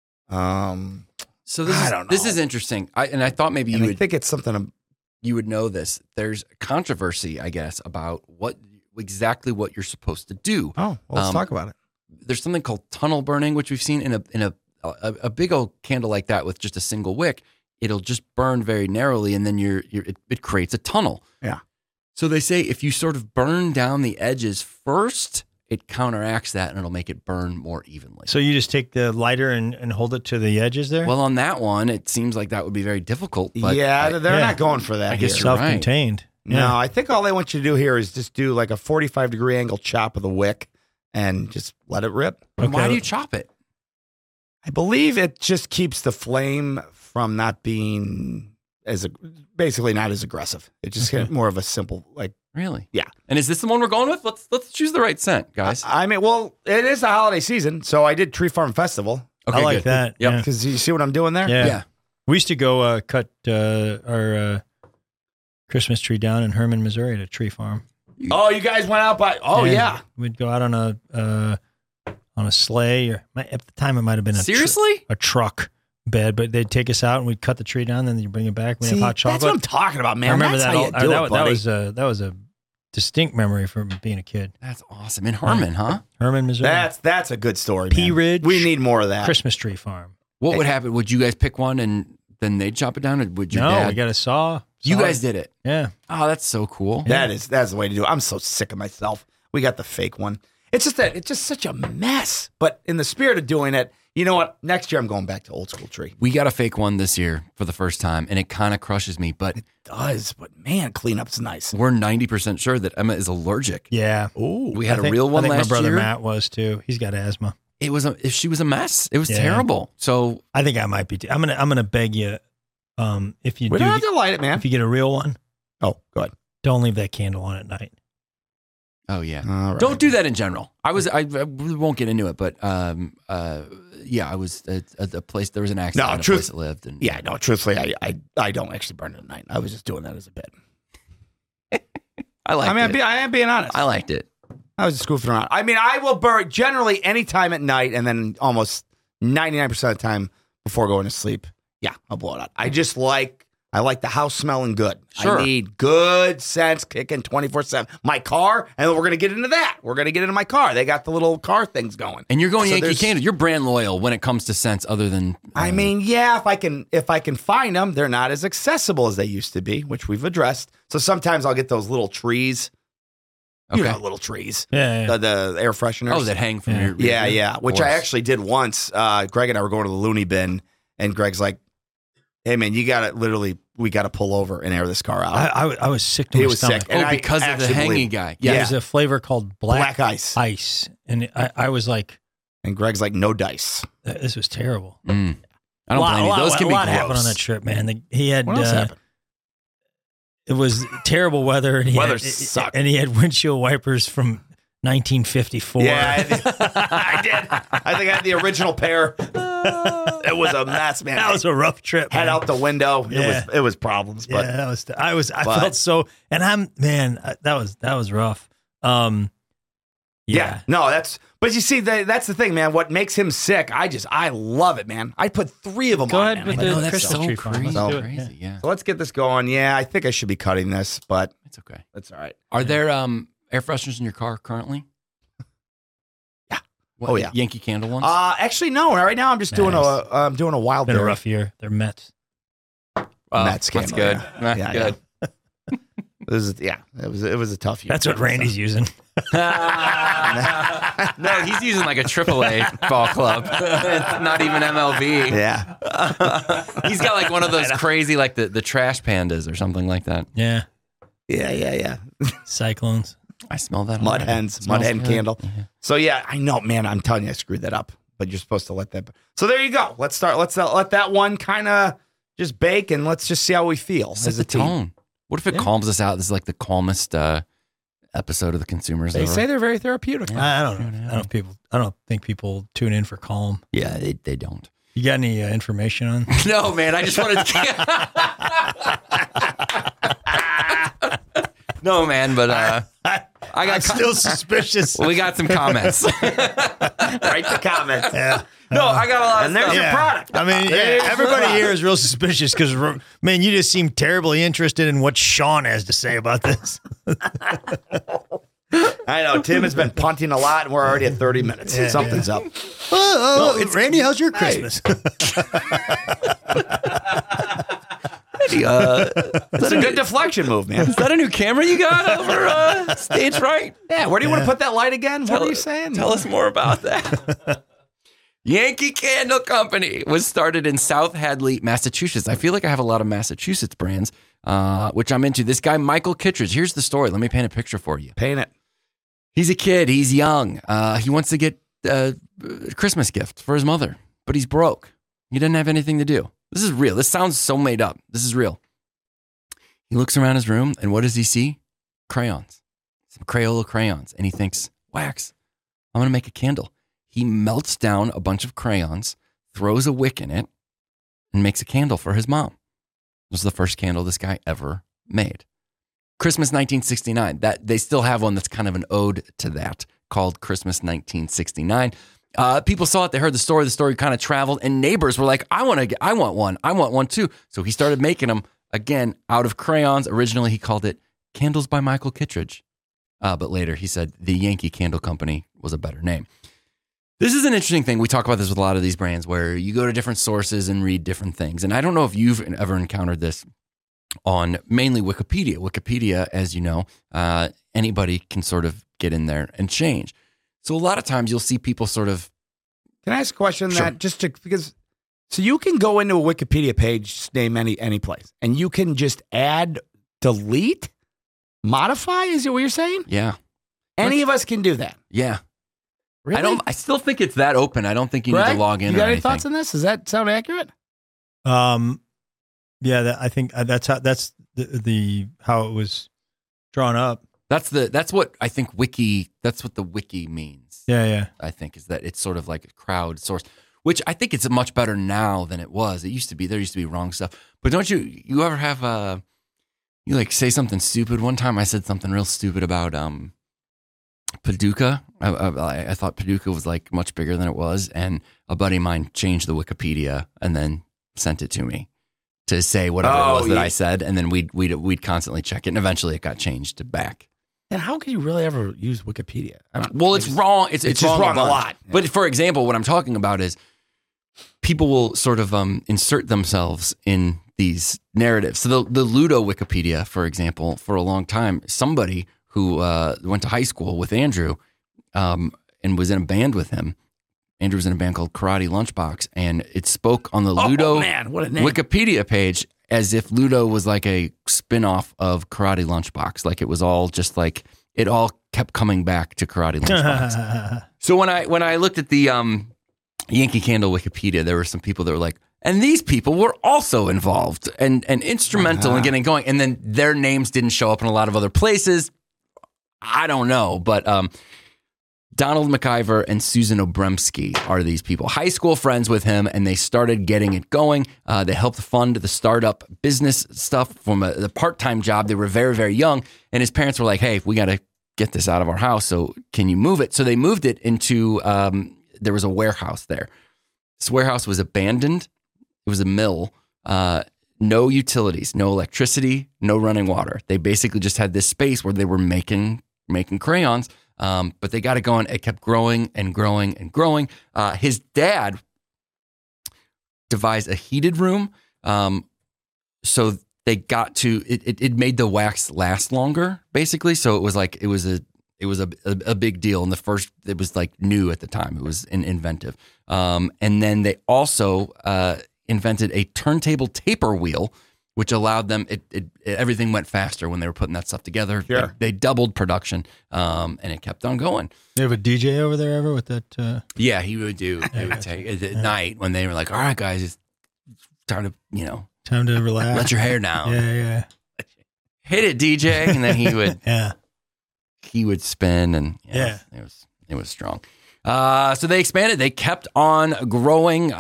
So I don't know. this is interesting. I thought maybe I think it's something. you would know this. There's controversy, I guess, about exactly what you're supposed to do. Oh, well, let's talk about it. There's something called tunnel burning, which we've seen in a big old candle like that with just a single wick. It'll just burn very narrowly, and then it creates a tunnel. Yeah. So they say if you sort of burn down the edges first, it counteracts that, and it'll make it burn more evenly. So you just take the lighter and hold it to the edges there? Well, on that one, it seems like that would be very difficult. But They're not going for that. I guess here. you're right. Self-contained. No, I think all they want you to do here is just do like a 45-degree angle chop of the wick and just let it rip. Why do you chop it? I believe it just keeps the flame from not being basically not as aggressive. It just get more of a simple, like, Really? yeah. And is this the one we're going with? Let's choose the right scent, guys. I mean, well, it is the holiday season, so I did Tree Farm Festival. Okay, I like good. that. Yep. Yeah. Because you see what I'm doing there? Yeah. We used to go cut our Christmas tree down in Herman, Missouri at a tree farm. Oh, you guys went out by? Oh, yeah. We'd go out on a sleigh, or at the time it might have been Seriously? a truck bed, but they'd take us out and we'd cut the tree down, and then you bring it back. We'd have hot chocolate. That's what I'm talking about, man. I remember that's that. how you do it, buddy. That was a distinct memory from being a kid. That's awesome. In Herman, huh? Herman, Missouri. That's a good story, Pea man. Ridge. We need more of that. Christmas tree farm. What would happen? Would you guys pick one and then they'd chop it down, or would your No, dad? we got a saw. You guys did it. Yeah. Oh, that's so cool. That's the way to do it. I'm so sick of myself. We got the fake one. It's just such a mess. But in the spirit of doing it, you know what? Next year I'm going back to old school tree. We got a fake one this year for the first time, and it kind of crushes me. But It does, but man, cleanup's nice. we're 90% sure that Emma is allergic. Yeah. Ooh. We had I think- a real one I think last my brother year. Matt was too. He's got asthma. It was if she was a mess. It was Yeah. terrible. So I think I might be. I'm gonna beg you. If you We do, don't have to light it, man. if you get a real one, Oh, go ahead. don't leave that candle on at night. oh yeah. All right. Don't do that in general. I really won't get into it, but yeah, I was at a place. There was an accident. No, at a truth- place that lived. And Yeah, no, truthfully, I don't actually burn it at night. I was just doing that as a bit. I liked it. I am being honest. I liked it. I was just goofing around. I mean, I will burn generally any time at night, and then almost 99% of the time before going to sleep. Yeah, I'll blow it out. I like the house smelling good. Sure. I need good scents kicking 24/7. My car, and we're gonna get into that. We're gonna get into my car. They got the little car things going. And you're going So Yankee there's- Candle. You're brand loyal when it comes to scents, other than I mean, yeah, if I can find them, they're not as accessible as they used to be, which we've addressed. So sometimes I'll get those little trees. You Okay. know, little trees. Yeah. Yeah. The air fresheners. oh, that hang from Yeah. your Yeah. Which I Of course. actually did once. Greg and I were going to the loony bin, and Greg's like, Hey man, we got to pull over and air this car out. I was sick to He my was stomach. sick. And I because of the actually hangy believe- guy. Yeah, Yeah. there's a flavor called black ice. and I was like, And Greg's like, no dice. this was terrible. I don't blame you. Those can be a lot gross. happened on that trip, man. He had What else happened? it was terrible weather, and Weather sucked. and he had windshield wipers from 1954. Yeah, I did. I think I had the original pair. It was a mess, man. that was a rough trip. Head man. out the window. Yeah. It was problems, but Yeah, I but- felt so, and that was rough. yeah. No, but you see, that's the thing, man. What makes him sick? I love it, man. I put 3 of them Go on. ahead man. with I know the that's Christmas so- tree farm. crazy. Let's do it. Crazy, yeah. So let's get this going. Yeah, I think I should be cutting this, but It's okay. that's all right. Are there air fresheners in your car currently? Yeah. What, Oh, yeah. Yankee Candle ones? Actually, no. Right now, I'm just doing Nice. a wild Been a berry. rough year. They're Mets. Mets that's Candle, good. yeah. Yeah, Yeah, good. It was a tough year. That's what Randy's using. No, he's using like a AAA ball club. It's not even MLB. Yeah. He's got like one of those crazy, like the trash pandas or something like that. Yeah, Yeah. Cyclones. I smell that. Mud already. hens, Smells mud hen good. candle. Yeah. So yeah, I know, man. I'm telling you, I screwed that up. But you're supposed to let that. So there you go. Let's start. Let's let that one kind of just bake, and let's just see how we feel Set as the a team. tone. What if it calms us out? This is like the calmest episode of the Consumers. They ever. say they're very therapeutic. I don't know. I don't think people tune in for calm. Yeah, they don't. You got any information on? No, man. I just wanted to. No, man. But I got. I'm still suspicious. We got some comments. Write the comments. Yeah. No, I got a lot. And there's your Yeah. product. I mean, yeah, everybody here is real suspicious because, man, you just seem terribly interested in what Sean has to say about this. I know Tim has been punting a lot, and we're already at 30 minutes. Something's up. Randy, how's your Christmas? It's a good deflection move, man. Is that a new camera you got over stage right? Yeah, where do you want to put that light again? What are you saying? Tell us more about that. Yankee Candle Company was started in South Hadley, Massachusetts. I feel like I have a lot of Massachusetts brands, which I'm into. This guy, Michael Kittredge, here's the story. Let me paint a picture for you. Paint it. He's a kid. He's young. He wants to get a Christmas gift for his mother, but he's broke. He doesn't have anything to do. This is real. This sounds so made up. This is real. He looks around his room, and what does he see? Crayons. Some Crayola crayons. And he thinks, wax, I'm going to make a candle. He melts down a bunch of crayons, throws a wick in it, and makes a candle for his mom. This was the first candle this guy ever made. Christmas 1969. That they still have one that's kind of an ode to that called Christmas 1969. People saw it. They heard the story. The story kind of traveled, and neighbors were like, I want one too. So he started making them again out of crayons. Originally, he called it Candles by Michael Kittredge. But later he said the Yankee Candle Company was a better name. This is an interesting thing. We talk about this with a lot of these brands where you go to different sources and read different things. And I don't know if you've ever encountered this on mainly Wikipedia. Wikipedia, as you know, anybody can sort of get in there and change. So a lot of times you'll see people sort of. Can I ask a question? Sure. That because so you can go into a Wikipedia page, name any place, and you can just add, delete, modify. Is it what you're saying? Yeah. Any of us can do that. Yeah. Really? I still think it's that open. I don't think you need Greg, to log in You got or any anything. thoughts on this? Does that sound accurate? Yeah, I think that's the how it was drawn up. That's what I think that's what the wiki means. Yeah. I think is that it's sort of like a crowd source, which I think it's much better now than it was. There used to be wrong stuff. But don't you ever have you like say something stupid? One time I said something real stupid about Paducah. I thought Paducah was like much bigger than it was, and a buddy of mine changed the Wikipedia and then sent it to me to say whatever it was that I said, and then we'd constantly check it, and eventually it got changed back. And how can you really ever use Wikipedia? Well, it's wrong. It's just wrong wrong a bunch. lot. But for example, what I'm talking about is people will sort of insert themselves in these narratives. So the Ludo Wikipedia, for example, for a long time, somebody who went to high school with Andrew and was in a band with him Andrew was in a band called Karate Lunchbox, and it spoke on the Ludo man, what a name. Wikipedia page as if Ludo was like a spin-off of Karate Lunchbox. Like it was all just like, it all kept coming back to Karate Lunchbox. So when I looked at the Yankee Candle Wikipedia, there were some people that were like, and these people were also involved and instrumental in getting going. And then their names didn't show up in a lot of other places. I don't know, but Donald McIver and Susan Obremski are these people. High school friends with him, and they started getting it going. They helped fund the startup business stuff from the part-time job. They were very, very young, and his parents were like, hey, we got to get this out of our house, so can you move it? So they moved it into, there was a warehouse there. This warehouse was abandoned. It was a mill. No utilities, no electricity, no running water. They basically just had this space where they were making crayons. But they got it going. It kept growing and growing and growing. His dad devised a heated room. So they got to, it made the wax last longer, basically. So it was like, it was a big deal. And it was like new at the time. It was inventive. And then they also invented a turntable taper wheel, which allowed them, everything went faster when they were putting that stuff together. Sure. They doubled production, and it kept on going. You have a DJ over there ever with that? Yeah, he would do. They would take at night when they were like, all right, guys, it's time to, time to relax. let your hair down. Yeah. Hit it, DJ. And then he would, Yeah. he would spin, and Yeah. it was strong. So they expanded. They kept on growing.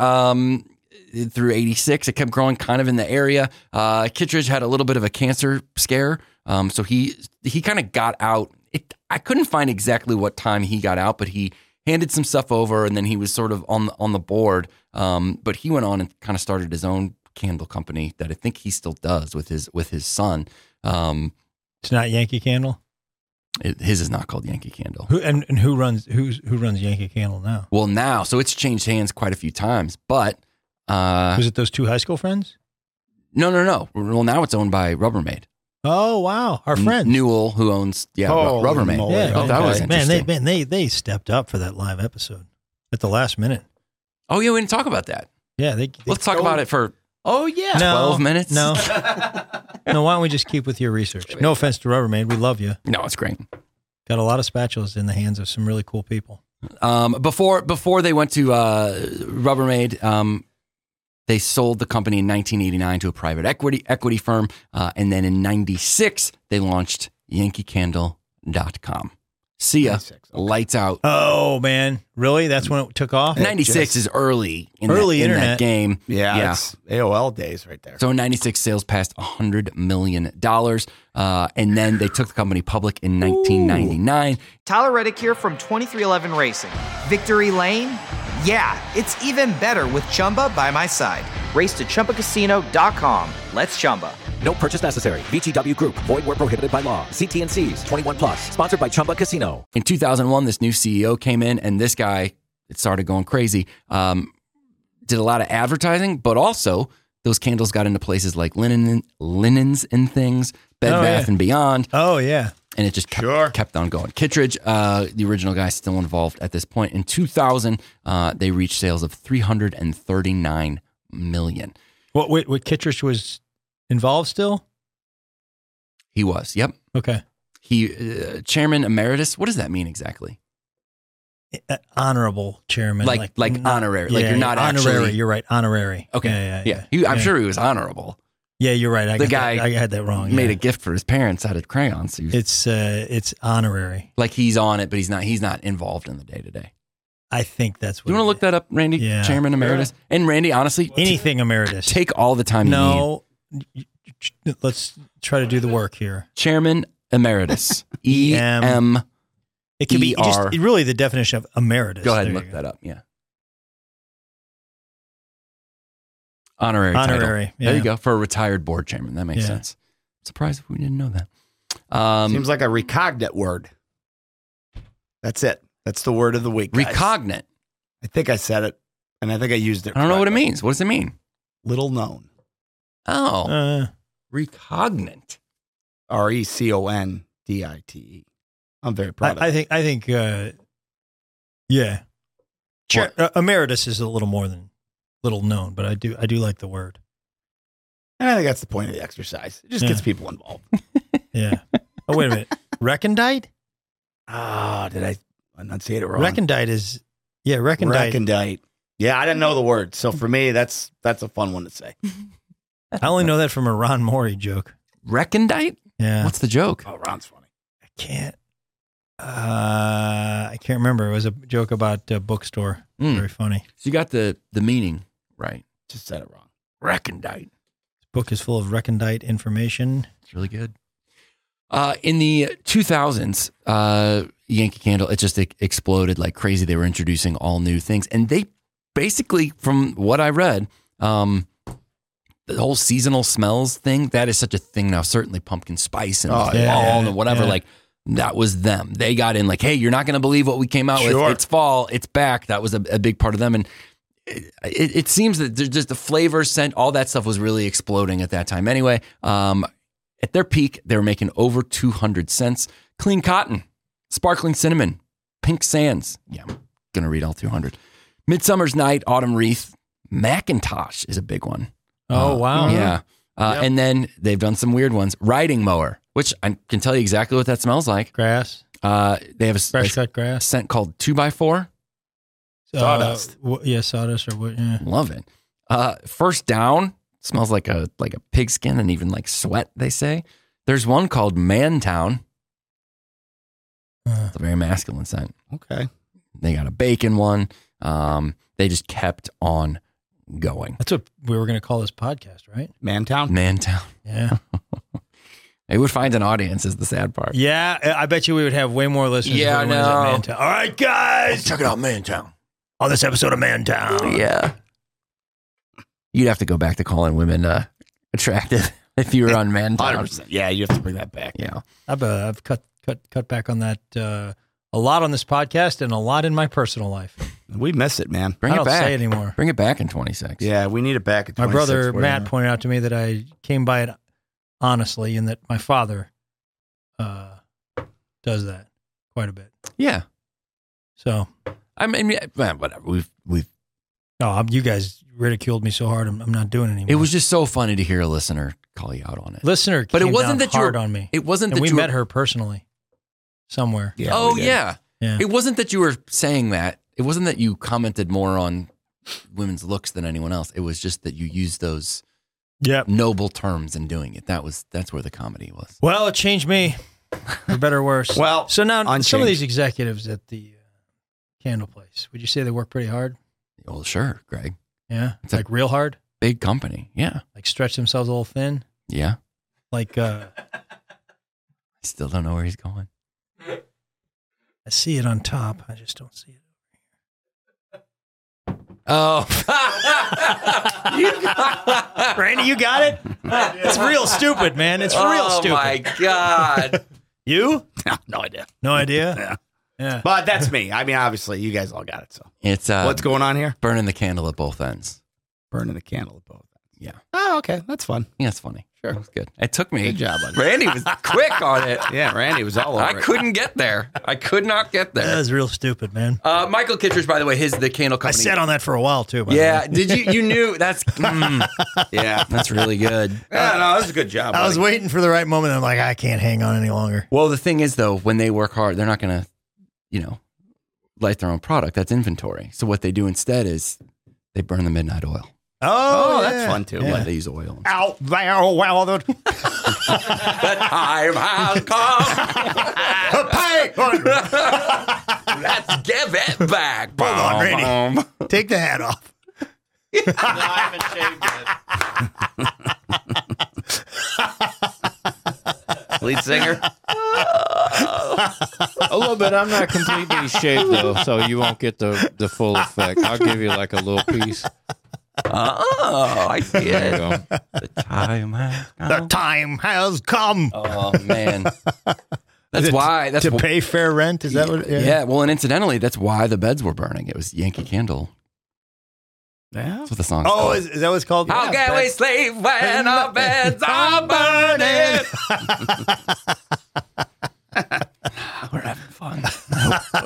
Through 86, it kept growing kind of in the area. Kittredge had a little bit of a cancer scare. So he kind of got out. I couldn't find exactly what time he got out, but he handed some stuff over, and then he was sort of on the board. But he went on and kind of started his own candle company that I think he still does with his son. It's not Yankee Candle? His is not called Yankee Candle. Who runs Yankee Candle now? Well, now, so it's changed hands quite a few times, but was it those two high school friends? No. Well, now it's owned by Rubbermaid. Oh, wow. Our friends. Newell, who owns Rubbermaid. Yeah, that was interesting. They stepped up for that live episode at the last minute. Oh, yeah, we didn't talk about that. Yeah, let's talk about it for 12 minutes. No. No, why don't we just keep with your research? No offense to Rubbermaid. We love you. No, it's great. Got a lot of spatulas in the hands of some really cool people. Before they went to Rubbermaid, they sold the company in 1989 to a private equity firm. And then in 96, they launched YankeeCandle.com. See ya. Okay. Lights out. Oh, man. Really? That's when it took off? 96 is early in internet. that game. Yeah. It's AOL days right there. So in 96, sales passed $100 million. And then they took the company public in 1999. Tyler Reddick here from 2311 Racing. Victory Lane? Yeah, it's even better with Chumba by my side. Race to ChumbaCasino.com. Let's Chumba. No purchase necessary. VGW Group. Void where prohibited by law. See T&Cs. 21 plus. Sponsored by Chumba Casino. In 2001, this new CEO came in, and this guy, it started going crazy. Did a lot of advertising, but also those candles got into places like linens and things, Bed Bath and Beyond. Oh, yeah. And it just kept on going. Kittredge, the original guy, still involved at this point. In 2000, they reached sales of $339 million. What Kittredge was involved still? He was, yep. Okay. He chairman emeritus. What does that mean exactly? Honorable chairman, like honorary. Like you're not honorary. Actually, you're right, honorary. Okay, yeah. I'm sure he was honorable. Yeah, you're right. I had that wrong. Made a gift for his parents out of crayons. So it's honorary. Like he's on it, but he's not involved in the day to day. I think that's what. You want to look that up, Randy? Yeah. Chairman emeritus. Yeah. And Randy, honestly, anything emeritus. Take all the time you need. Let's try to do the work here. Chairman emeritus. EM. It could be just really the definition of emeritus. Go ahead and look that up. Yeah. Honorary title. Yeah. There you go. For a retired board chairman. That makes sense. Surprised if we didn't know that. Seems like a recognate word. That's it. That's the word of the week, guys. Recognate. I think I said it, and I think I used it. I don't know what it means. What does it mean? Little known. Oh. Recognate. RECONDITE. I'm very proud of it. I think, yeah. Emeritus is a little known, but I do like the word. And I think that's the point of the exercise. It just gets people involved. Yeah. Oh, wait a minute. Recondite? Did I enunciate it wrong? Recondite is, recondite. Recondite. Yeah, I didn't know the word. So for me, that's a fun one to say. I only know that from a Ron Morey joke. Recondite? Yeah. What's the joke? Oh, Ron's funny. I can't remember. It was a joke about a bookstore. Very funny. So you got the meaning right. Just said it wrong. Recondite. This book is full of recondite information. It's really good. In the 2000s, Yankee Candle, it just exploded like crazy. They were introducing all new things. And they basically, from what I read, the whole seasonal smells thing, that is such a thing now. Certainly pumpkin spice and fall and whatever. Like, that was them. They got in like, hey, you're not going to believe what we came out with. It's fall. It's back. That was a big part of them. And it seems that just the flavor, scent, all that stuff was really exploding at that time. Anyway, at their peak, they were making over 200 cents. Clean cotton, sparkling cinnamon, pink sands. Yeah, I'm going to read all 200. Midsummer's Night, autumn wreath. Macintosh is a big one. Oh, wow. Yeah. And then they've done some weird ones. Riding mower, which I can tell you exactly what that smells like. Grass. They have a fresh cut grass scent called 2x4. Sawdust. Sawdust or what? Yeah. Love it. First Down smells like a pigskin and even like sweat, they say. There's one called Mantown. It's a very masculine scent. Okay. They got a bacon one. They just kept on going. That's what we were going to call this podcast, right? Mantown? Mantown. Yeah. They would find an audience is the sad part. Yeah, I bet you we would have way more listeners. Yeah, I know. Mantown. All right, guys. Check it out, Mantown. On this episode of Mantown. Yeah. You'd have to go back to calling women attractive if you were on Mantown. 100%. Yeah, you have to bring that back. Yeah. I've cut back on that a lot on this podcast and a lot in my personal life. We miss it, man. Bring I it don't back. say it anymore. Bring it back in 26. Yeah, we need it back at My 26. brother Matt pointed out to me that I came by it honestly, and that my father does that quite a bit. Yeah. So I mean, whatever. We've. Oh, you guys ridiculed me so hard. I'm not doing it anymore. It was just so funny to hear a listener call you out on it. Listener, but came it wasn't down that you hard were on me. It wasn't and that we you met were, her personally somewhere. Yeah. Oh we did. yeah. Yeah. It wasn't that you were saying that. It wasn't that you commented more on women's looks than anyone else. It was just that you used those noble terms in doing it. That's where the comedy was. Well, it changed me, for better or worse. Well, so now unchanged. some of these executives at the candle place, would you say they work pretty hard? Well, sure, Greg. Yeah, It's like real hard. Big company. Yeah. Like stretch themselves a little thin. Yeah. Like I still don't know where he's going. I see it on top. I just don't see it. Oh, Randy, you got it? It's real stupid, man. It's real stupid. Oh my God. You? No idea. No idea? Yeah. But that's me. I mean, obviously, you guys all got it. So It's what's going on here? burning the candle at both ends. Burning the candle at both. Yeah. Oh, okay. That's fun. Yeah, it's funny. Sure. It was good. It took me. Good job, buddy. Randy was quick on it. Yeah, Randy was all over I it. couldn't get there. I could not get That there. was real stupid, man. Michael Kittredge, by the way, the candle I company. sat on that for a while, too. By the Yeah. way. Did you knew that's, Yeah. that's really good. Yeah, no, that was a good job. I was buddy. waiting for the right moment. I'm like, I can't hang on any longer. Well, the thing is though, when they work hard, they're not going to, light their own product. That's inventory. So what they do instead is they burn the midnight oil. Oh, that's fun too. Yeah. They use oil. Out there, well, the The time has come. Let's give it back. Hold on, Randy. Randy. Take the hat off. No, I haven't shaved yet. Lead singer. A little bit. I'm not completely shaved though, so you won't get the full effect. I'll give you like a little piece. Oh, I see There you it. go. The time has The come. time has come Oh man, that's why. That's to wh- pay fair rent. Is that what? Yeah. Well, and incidentally, that's why the beds were burning. It was Yankee Candle. Yeah. That's what the song's Oh, called. is that what it's called? How can we sleep when our beds are burning? We're having fun.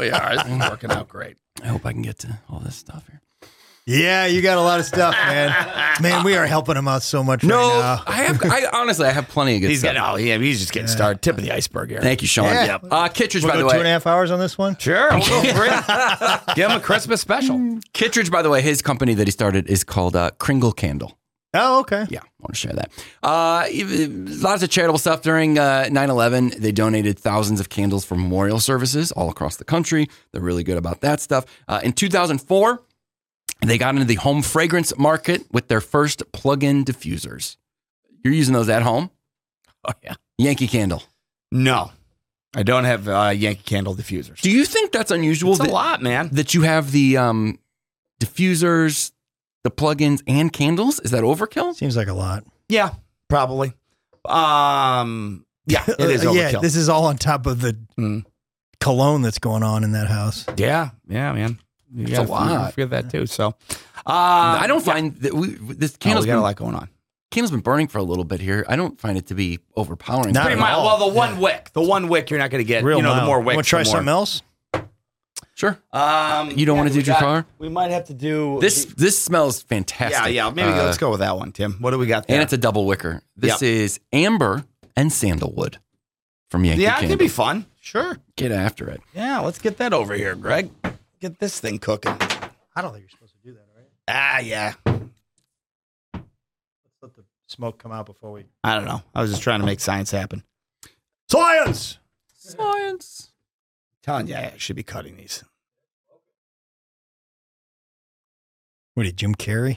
we are. It's working out great. I hope I can get to all this stuff here. Yeah, you got a lot of stuff, man. Man, we are helping him out so much right now. I honestly have plenty of good stuff. He's just getting started. Tip of the iceberg here. Thank you, Sean. Yeah. Kittredge, We'll by the go way. 2.5 hours on this one? Sure. We'll go for it. Give him a Christmas special. Kittredge, by the way, his company that he started is called Kringle Candle. Oh, okay. Yeah, I want to share that. Lots of charitable stuff during 9/11. They donated thousands of candles for memorial services all across the country. They're really good about that stuff. In 2004, they got into the home fragrance market with their first plug-in diffusers. You're using those at home? Oh, yeah. Yankee Candle. No, I don't have Yankee Candle diffusers. Do you think that's unusual? It's a lot, man. That you have the diffusers, the plugins, and candles? Is that overkill? Seems like a lot. Yeah, probably. Yeah, it is overkill. Yeah, this is all on top of the cologne that's going on in that house. Yeah, man. It's a lot. Forget that too. So, I don't find that this candle's we got a lot going on. Candle's been burning for a little bit here. I don't find it to be overpowering. Not Pretty at mild. all. Well, the one wick, you're not going to get. Real the mild. more wicks. Want to try the more. something else? Sure. You don't want to do Drakkar? We might have to do This smells fantastic. Yeah. Maybe let's go with that one, Tim. What do we got there? And it's a double wicker. This is amber and sandalwood from Yankee Yeah, Candle. it can be fun. Sure. Get after it. Yeah, let's get that over here, Greg. Get this thing cooking. I don't think you're supposed to do that, right? Yeah. Let's let the smoke come out before we... I don't know. I was just trying to make science happen. Science! Science. Telling you, I should be cutting these. What are you, Jim Carrey?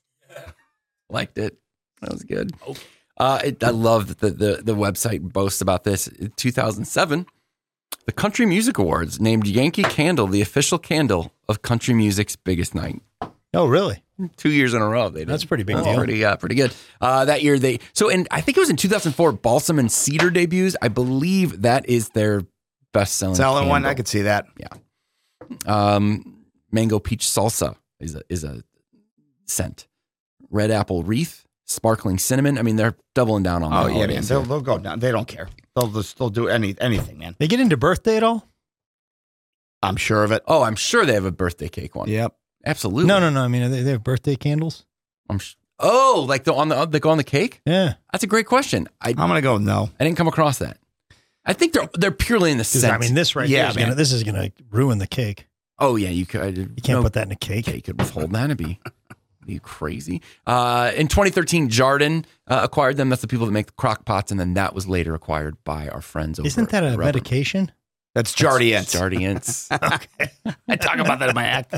Liked it. That was good. I love that the website boasts about this. In 2007, the Country Music Awards named Yankee Candle the official candle of country music's biggest night. Oh, really? 2 years in a row. They did. That's a pretty big deal. Pretty good. That year and I think it was in 2004, Balsam and Cedar debuts. I believe that is their best-selling Selling one, candle. I could see that. Yeah. Mango Peach Salsa is a scent. Red Apple Wreath, Sparkling Cinnamon. I mean, they're doubling down on that. Oh, yeah, man. They'll go down. They don't care. They'll do anything, man. They get into birthday at all? I'm sure of it. Oh, I'm sure they have a birthday cake one. Yep. Absolutely. No. I mean, they have birthday candles? Like they go on the cake? Yeah. That's a great question. I'm going to go no. I didn't come across that. I think they're purely in the scent. I mean, this right here is going to ruin the cake. Oh yeah, you could. You can't put that in a cake. Cake could withhold that. It'd be crazy. In 2013, Jardin acquired them. That's the people that make the crock pots, and then that was later acquired by our friends over. Isn't that a at Rubber. medication? That's Jardiance. Jardiance. Okay. I talk about that in my act.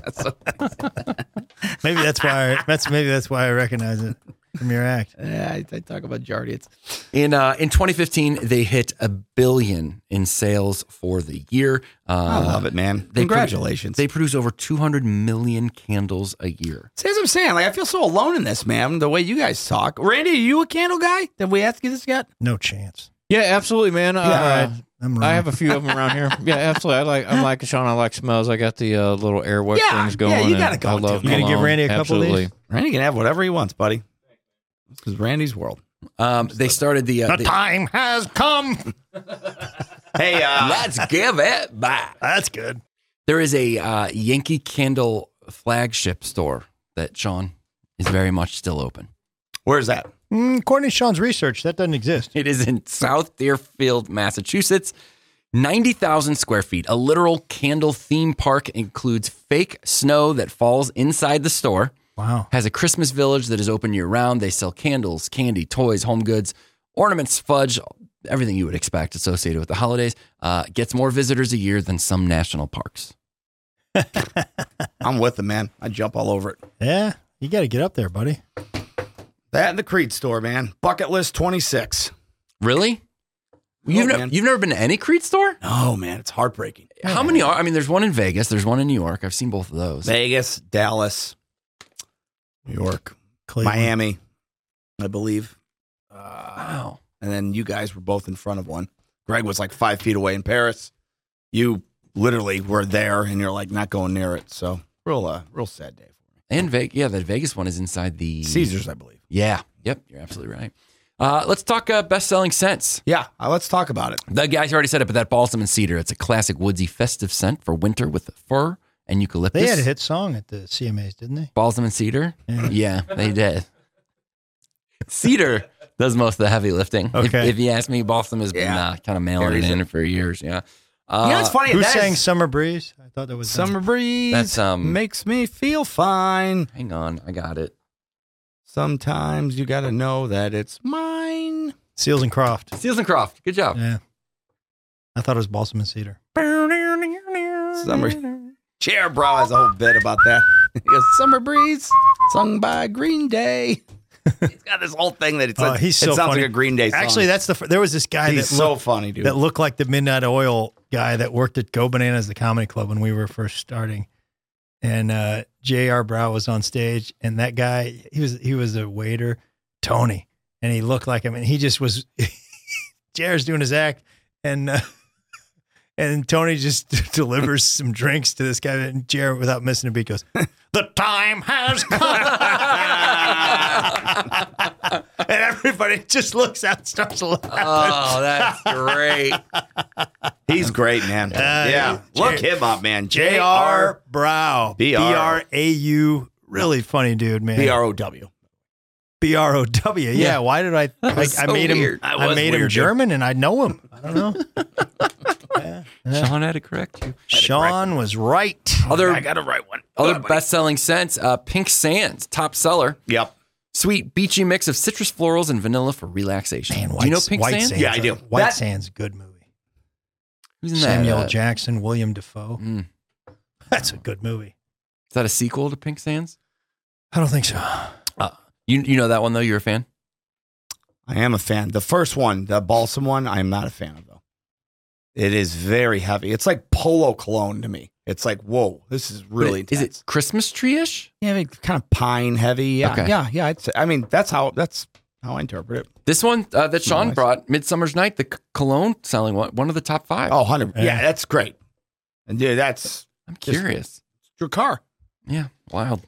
Maybe that's why I recognize it from your act. Yeah, I talk about Jardiance. In 2015, they hit $1 billion in sales for the year. I love it, man. Congratulations. They produce over 200 million candles a year. See, as I'm saying, I feel so alone in this, man. The way you guys talk. Randy, are you a candle guy? Did we ask you this yet? No chance. Yeah, absolutely, man. I'm wrong. I have a few of them around here. Yeah, absolutely. I'm like Sean. I like smells. I got the little air wick things going. Yeah, you got to I go. love You gonna give cologne. Randy a couple of these? Absolutely. Randy can have whatever he wants, buddy. This is Randy's world. They started the time has come. Hey, let's give it back. That's good. There is a Yankee Candle flagship store that, Sean, is very much still open. where's that? According to Sean's research, that doesn't exist. It is in South Deerfield, Massachusetts. 90,000 square feet. A literal candle theme park, includes fake snow that falls inside the store. Wow. Has a Christmas village that is open year-round. They sell candles, candy, toys, home goods, ornaments, fudge, everything you would expect associated with the holidays. Gets more visitors a year than some national parks. I'm with them, man. I jump all over it. Yeah, you got to get up there, buddy. That and the Creed store, man. Bucket list 26. Really? You've never been to any Creed store? No, man. It's heartbreaking. How many are? I mean, there's one in Vegas. There's one in New York. I've seen both of those. Vegas, Dallas, New York, Cleveland. Miami, I believe. Wow. And then you guys were both in front of one. Greg was like 5 feet away in Paris. You literally were there, and you're like not going near it. So real sad day for me. And that Vegas one is inside the Caesars, I believe. Yeah. Yep. You're absolutely right. Let's talk best-selling scents. Yeah, let's talk about it. The guys already said it, but that balsam and cedar, it's a classic woodsy festive scent for winter with fir and eucalyptus. They had a hit song at the CMAs, didn't they? Balsam and cedar? Yeah, they did. Cedar does most of the heavy lifting. Okay. If you ask me, balsam has been kind of mailing it in for years. Yeah. It's funny. Who sang Summer Breeze? I thought that was Summer Breeze. That's makes me feel fine. Hang on, I got it. Sometimes you got to know that it's mine. Seals and Croft. Seals and Croft. Good job. Yeah. I thought it was Balsam and Cedar. Summer. Chair Bro has a whole bit about that. He goes, Summer Breeze, sung by Green Day. He's got this whole thing that he's so it sounds funny. like a Green Day song. Actually, there was this guy He's so funny, dude. that looked like the Midnight Oil guy that worked at Go Bananas, the comedy club, when we were first starting. And J.R. Brow was on stage, and that guy, he was a waiter, Tony, and he looked like him, and he just was. J.R.'s doing his act, and Tony just delivers some drinks to this guy, and J.R., without missing a beat, goes, "The time has come." And everybody just looks out and starts laughing. Oh, that's great. He's great, man. Yeah. Look him up, man. J.R. Brow. B-R-A-U. Really funny dude, man. B-R-O-W. B-R-O-W. Yeah. Why did I made weird. him I made him German and I know him. I don't know. Sean had to correct you. Sean was right. I got to write one. Other best-selling scents, Pink Sands, top seller. Yep. Sweet, beachy mix of citrus florals and vanilla for relaxation. Man, do you know Pink Sands? Yeah, I do. White Sands, good movie. Who's in that? Samuel Jackson, William Dafoe. That's a good movie. Is that a sequel to Pink Sands? I don't think so. You know that one, though? You're a fan? I am a fan. The first one, the balsam one, I am not a fan of, though. It is very heavy. It's like Polo Cologne to me. It's like, whoa, this is really intense. Is it Christmas tree-ish? Yeah, kind of pine heavy. Yeah, Okay. yeah. I mean, that's how I interpret it. This one that Sean Nice. brought, Midsummer's Night, the Cologne selling one of the top 5. Oh, 100. Yeah, that's great. And dude, that's I'm curious. your car. Yeah, wild.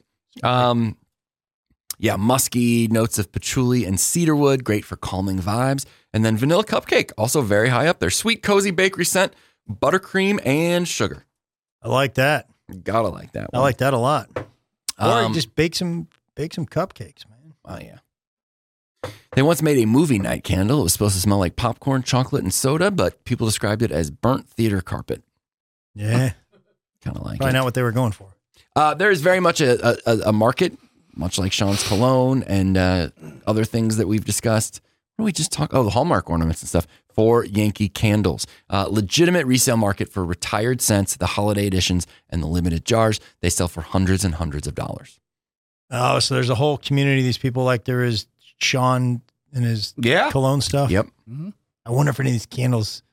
Yeah, musky notes of patchouli and cedarwood, great for calming vibes. And then vanilla cupcake, also very high up there. Sweet, cozy bakery scent, buttercream and sugar. I like that. Gotta like that I one. like that a lot. Or you just bake some cupcakes, man. Oh, yeah. They once made a movie night candle. It was supposed to smell like popcorn, chocolate, and soda, but people described it as burnt theater carpet. Yeah. Kind of like Probably it. not what they were going for. There is very much a market, much like Sean's cologne and other things that we've discussed. What do we just talk? Oh, the Hallmark ornaments and stuff for Yankee Candles. Legitimate resale market for retired scents, the holiday editions, and the limited jars. They sell for hundreds and hundreds of dollars. Oh, so there's a whole community of these people like there is Sean and his cologne stuff. Yep. Mm-hmm. I wonder if any of these candles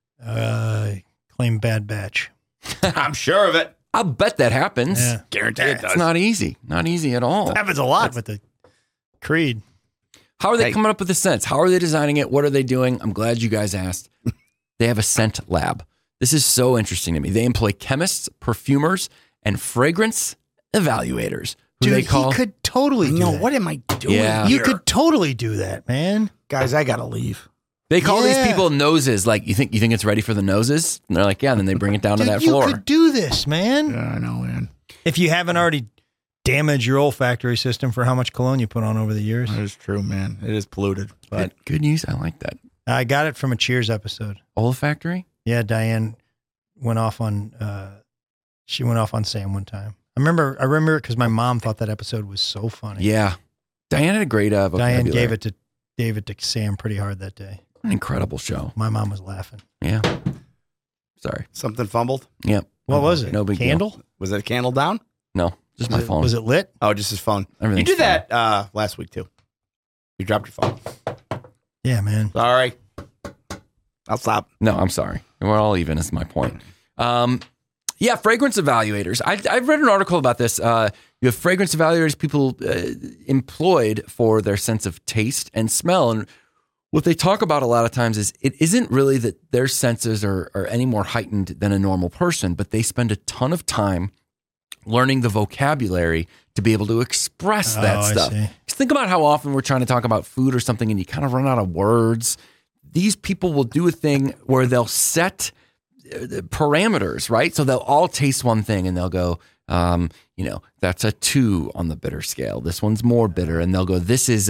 claim bad batch. I'm sure of it. I'll bet that happens. Yeah. Guarantee it does. It's not easy. Not easy at all. It happens a lot with the Creed. How are they coming up with the scents? How are they designing it? What are they doing? I'm glad you guys asked. They have a scent lab. This is so interesting to me. They employ chemists, perfumers, and fragrance evaluators. Who Dude, they call. he could totally do that. What am I doing? Yeah. You could totally do that, man. Guys, I gotta leave. They call these Yeah. people noses. Like, you think it's ready for the noses? And they're like, yeah. And then they bring it down to that you floor. could do this, man. Yeah, I know, man. If you haven't already damaged your olfactory system for how much cologne you put on over the years. That is true, man. It is polluted. But Good news. I like that. I got it from a Cheers episode. Olfactory? Yeah, Diane went off on she went off on Sam one time. I remember it because my mom thought that episode was so funny. Yeah. Diane had a great vocabulary. Diane gave it to Sam pretty hard that day. An incredible show. My mom was laughing. Yeah. Sorry. something fumbled. Yep. What was it? No big deal. Candle? Was it a candle down? No, just my phone. Was it lit? Oh, just his phone. Everything's You did fine. that last week too. You dropped your phone. Yeah, man. Sorry. I'll stop. No, I'm sorry. We're all even, is my point. Yeah, fragrance evaluators. I've read an article about this. You have fragrance evaluators, people employed for their sense of taste and smell. And what they talk about a lot of times is it isn't really that their senses are any more heightened than a normal person, but they spend a ton of time learning the vocabulary to be able to express that I stuff. see. 'Cause Just think about how often we're trying to talk about food or something and you kind of run out of words. These people will do a thing where they'll set parameters, right? So they'll all taste one thing and they'll go, that's a 2 on the bitter scale. This one's more bitter. And they'll go, this is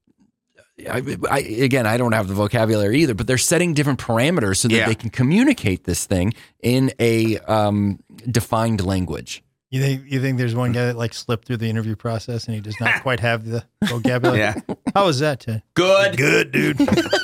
again, I don't have the vocabulary either, but they're setting different parameters so that they can communicate this thing in a defined language. You think there's one guy that like slipped through the interview process and he does not quite have the vocabulary? Yeah. How was that, Ted? Good, dude.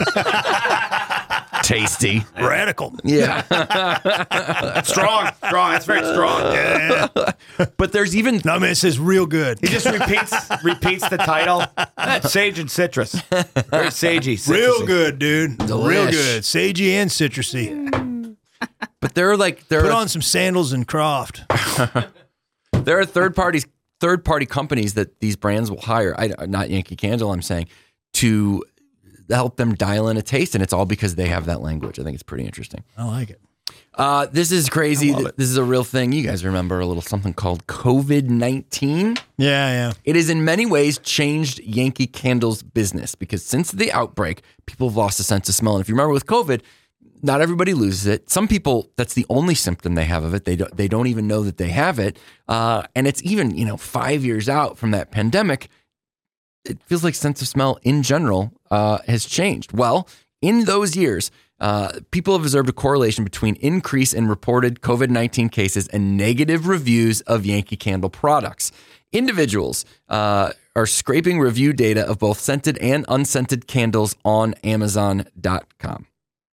Tasty. Radical. Yeah. strong. That's very strong. Yeah. But there's even No, man, it says real good. He just repeats the title. Sage and citrus. Very sagey. Citrusy. Real good, dude. Delish. Real good. Sagey and citrusy. but there Put on some sandals and Croft. There are third party companies that these brands will hire. Not Yankee Candle, I'm saying, to help them dial in a taste, and it's all because they have that language. I think it's pretty interesting. I like it. This is crazy. I love it. This is a real thing. You guys remember a little something called COVID-19? Yeah. It has in many ways changed Yankee Candle's business because since the outbreak, people have lost a sense of smell. And if you remember with COVID, not everybody loses it. Some people, that's the only symptom they have of it. They don't even know that they have it. And it's even, 5 years out from that pandemic, it feels like sense of smell in general has changed. Well, in those years, people have observed a correlation between increase in reported COVID-19 cases and negative reviews of Yankee Candle products. Individuals are scraping review data of both scented and unscented candles on Amazon.com.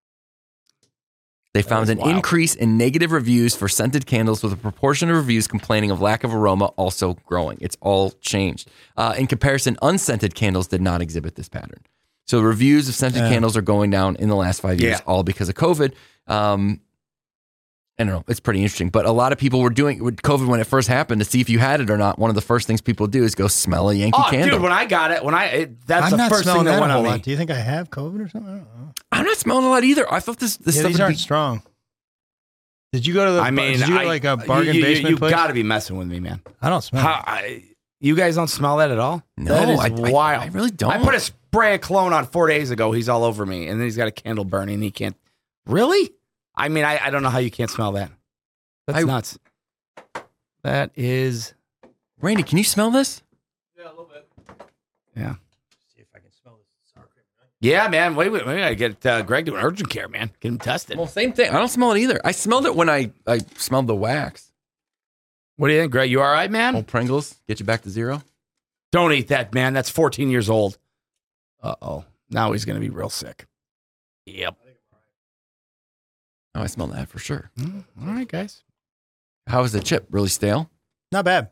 They found an increase in negative reviews for scented candles with a proportion of reviews complaining of lack of aroma also growing. It's all changed. In comparison, unscented candles did not exhibit this pattern. So reviews of scented candles are going down in the last 5 years, all because of COVID. I don't know. It's pretty interesting. But a lot of people were doing with COVID when it first happened to see if you had it or not. One of the first things people do is go smell a Yankee Candle. Dude, when I got it, that's I'm the not first thing smelling that went a on whole me. lot. Do you think I have COVID or something? I don't know. I'm not smelling a lot either. I thought this stuff These would aren't be strong. Did you go to the? Did you go to like a bargain basement You place? got to be messing with me, man. I don't smell. You guys don't smell that at all? No, that is I wild. I really don't. I put a spray of cologne on 4 days ago. He's all over me, and then he's got a candle burning. And he can't. Really? I mean, I don't know how you can't smell that. That's nuts. That is. Randy, can you smell this? Yeah, a little bit. Yeah. See if I can smell this sour cream. Yeah, man. Wait. I gotta get Greg doing urgent care, man. Get him tested. Well, same thing. I don't smell it either. I smelled it when I smelled the wax. What do you think, Greg? You all right, man? Old Pringles, get you back to zero. Don't eat that, man. That's 14 years old. Uh-oh. Now he's going to be real sick. Yep. Oh, I smell that for sure. All right, guys. How was the chip? Really stale? Not bad.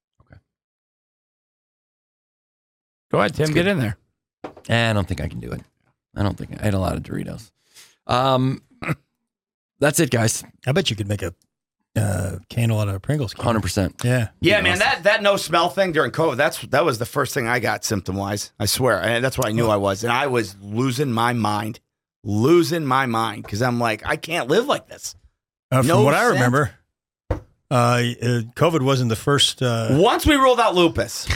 Go ahead, Tim. Get in there. I don't think I can do it. I had a lot of Doritos. That's it, guys. I bet you could make a candle out of Pringles. 100%. Yeah. Yeah, man. That no smell thing during COVID. That was the first thing I got symptom wise. I swear. And that's what I knew I was, and I was losing my mind because I'm like, I can't live like this. From No what I scent. remember, COVID wasn't the first. Once we rolled out lupus,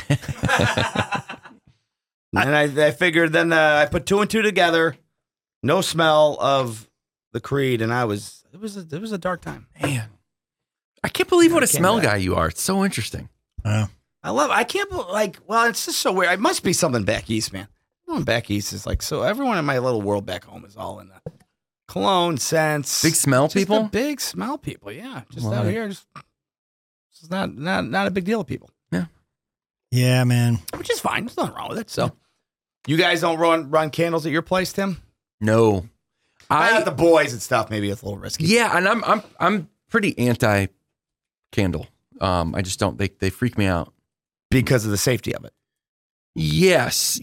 and I figured then I put 2 and 2 together. No smell of the Creed, and it was a dark time. Man, I can't believe what a can't smell do that. guy you are. It's so interesting. I love it. I can't it's just so weird. It must be something back east, man. Everyone back east is like, so everyone in my little world back home is all in the cologne scents. Big smell Just people? the big smell people, yeah. Just Love out it. here, it's not a big deal to people. Yeah, man. Which is fine. There's nothing wrong with it. So you guys don't run candles at your place, Tim? No. I have the boys and stuff, maybe it's a little risky. Yeah, and I'm pretty anti candle. I just don't they freak me out. Because of the safety of it. Yes.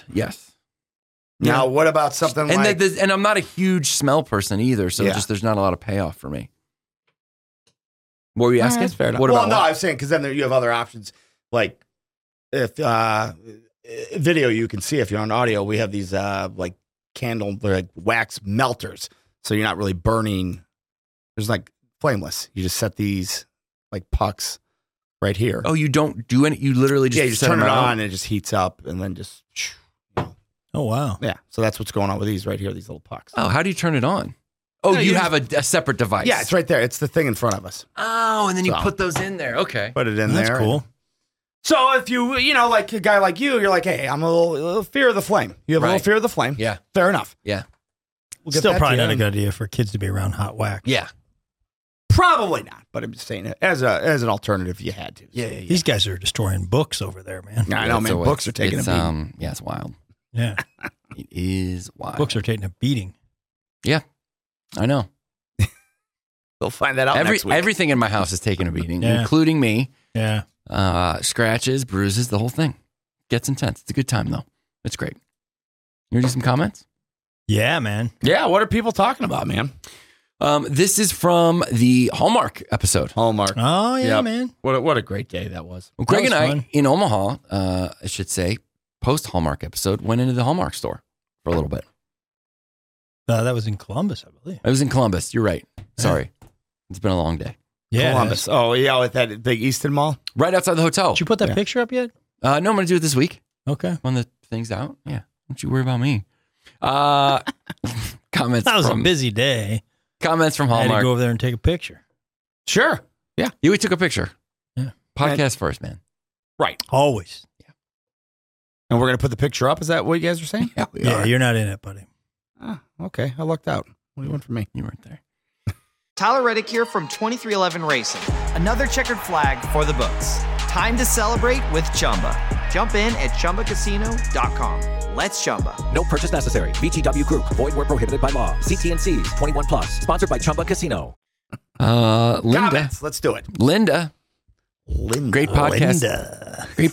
Now, what about something And like... and I'm not a huge smell person either, so Yeah. just there's not a lot of payoff for me. What were you asking? That's fair enough. What Well, about no, what? I was saying because then you have other options. Like if video, you can see if you're on audio, we have these like candle, they're like wax melters. So you're not really burning. There's like flameless. You just set these like pucks right here. Oh, you don't do any. You literally just you just set turn them it out? on and it just heats up, and then just. Oh, wow. Yeah, so that's what's going on with these right here, these little pucks. Oh, how do you turn it on? Oh, No, you you have a separate device. Yeah, it's right there. It's the thing in front of us. Oh, and then you So. put those in there. Okay. Put it in That's there. cool. So if you know, like a guy like you're like, hey, I'm a little fear of the flame. You have a Right. little fear of the flame. Yeah. Fair enough. Yeah. We'll get Still that probably to you. not a good idea for kids to be around hot wax. Yeah. Probably not, but I'm just saying it as an alternative if you had to. Yeah. These guys are destroying books over there, man. I know, man. So Books are taking a it's, beating. Yeah, it's wild. Yeah. It is wild. Books are taking a beating. Yeah. I know. They'll find that out next week. Everything in my house is taking a beating, Yeah. including me. Yeah. Scratches, bruises, the whole thing. Gets intense. It's a good time, though. It's great. You want to do some comments? Yeah, man. Yeah, what are people talking about, man? This is from the Hallmark episode. Hallmark. Oh, yeah, Yep. man. What a great day that was. Well, Greg That and was I, fun. in Omaha, I should say, post-Hallmark episode, went into the Hallmark store for a little bit. That was in Columbus, I believe. I was in Columbus. You're right. Sorry. It's been a long day. Yeah. Columbus. Oh, yeah, with that big Easton Mall. Right outside the hotel. Did you put that Yeah. picture up yet? No, I'm going to do it this week Okay. when the thing's out. Yeah. Don't you worry about me. Comments That was from a busy day. comments from I had to Hallmark. go over there and take a picture. Sure. Yeah, we took a picture. Yeah. Podcast first, man. Right. Always. And we're going to put the picture up. Is that what you guys are saying? Yeah, we Yeah, are. you're not in it, buddy. Oh, okay. I lucked out. What do you want from me? You weren't there. Tyler Reddick here from 2311 Racing. Another checkered flag for the books. Time to celebrate with Chumba. Jump in at ChumbaCasino.com. Let's Chumba. No purchase necessary. VGW Group. Void where prohibited by law. See T&Cs. 21 plus. Sponsored by Chumba Casino. Linda. Comments. Let's do it. Linda. Linda. Great podcast. Linda. Great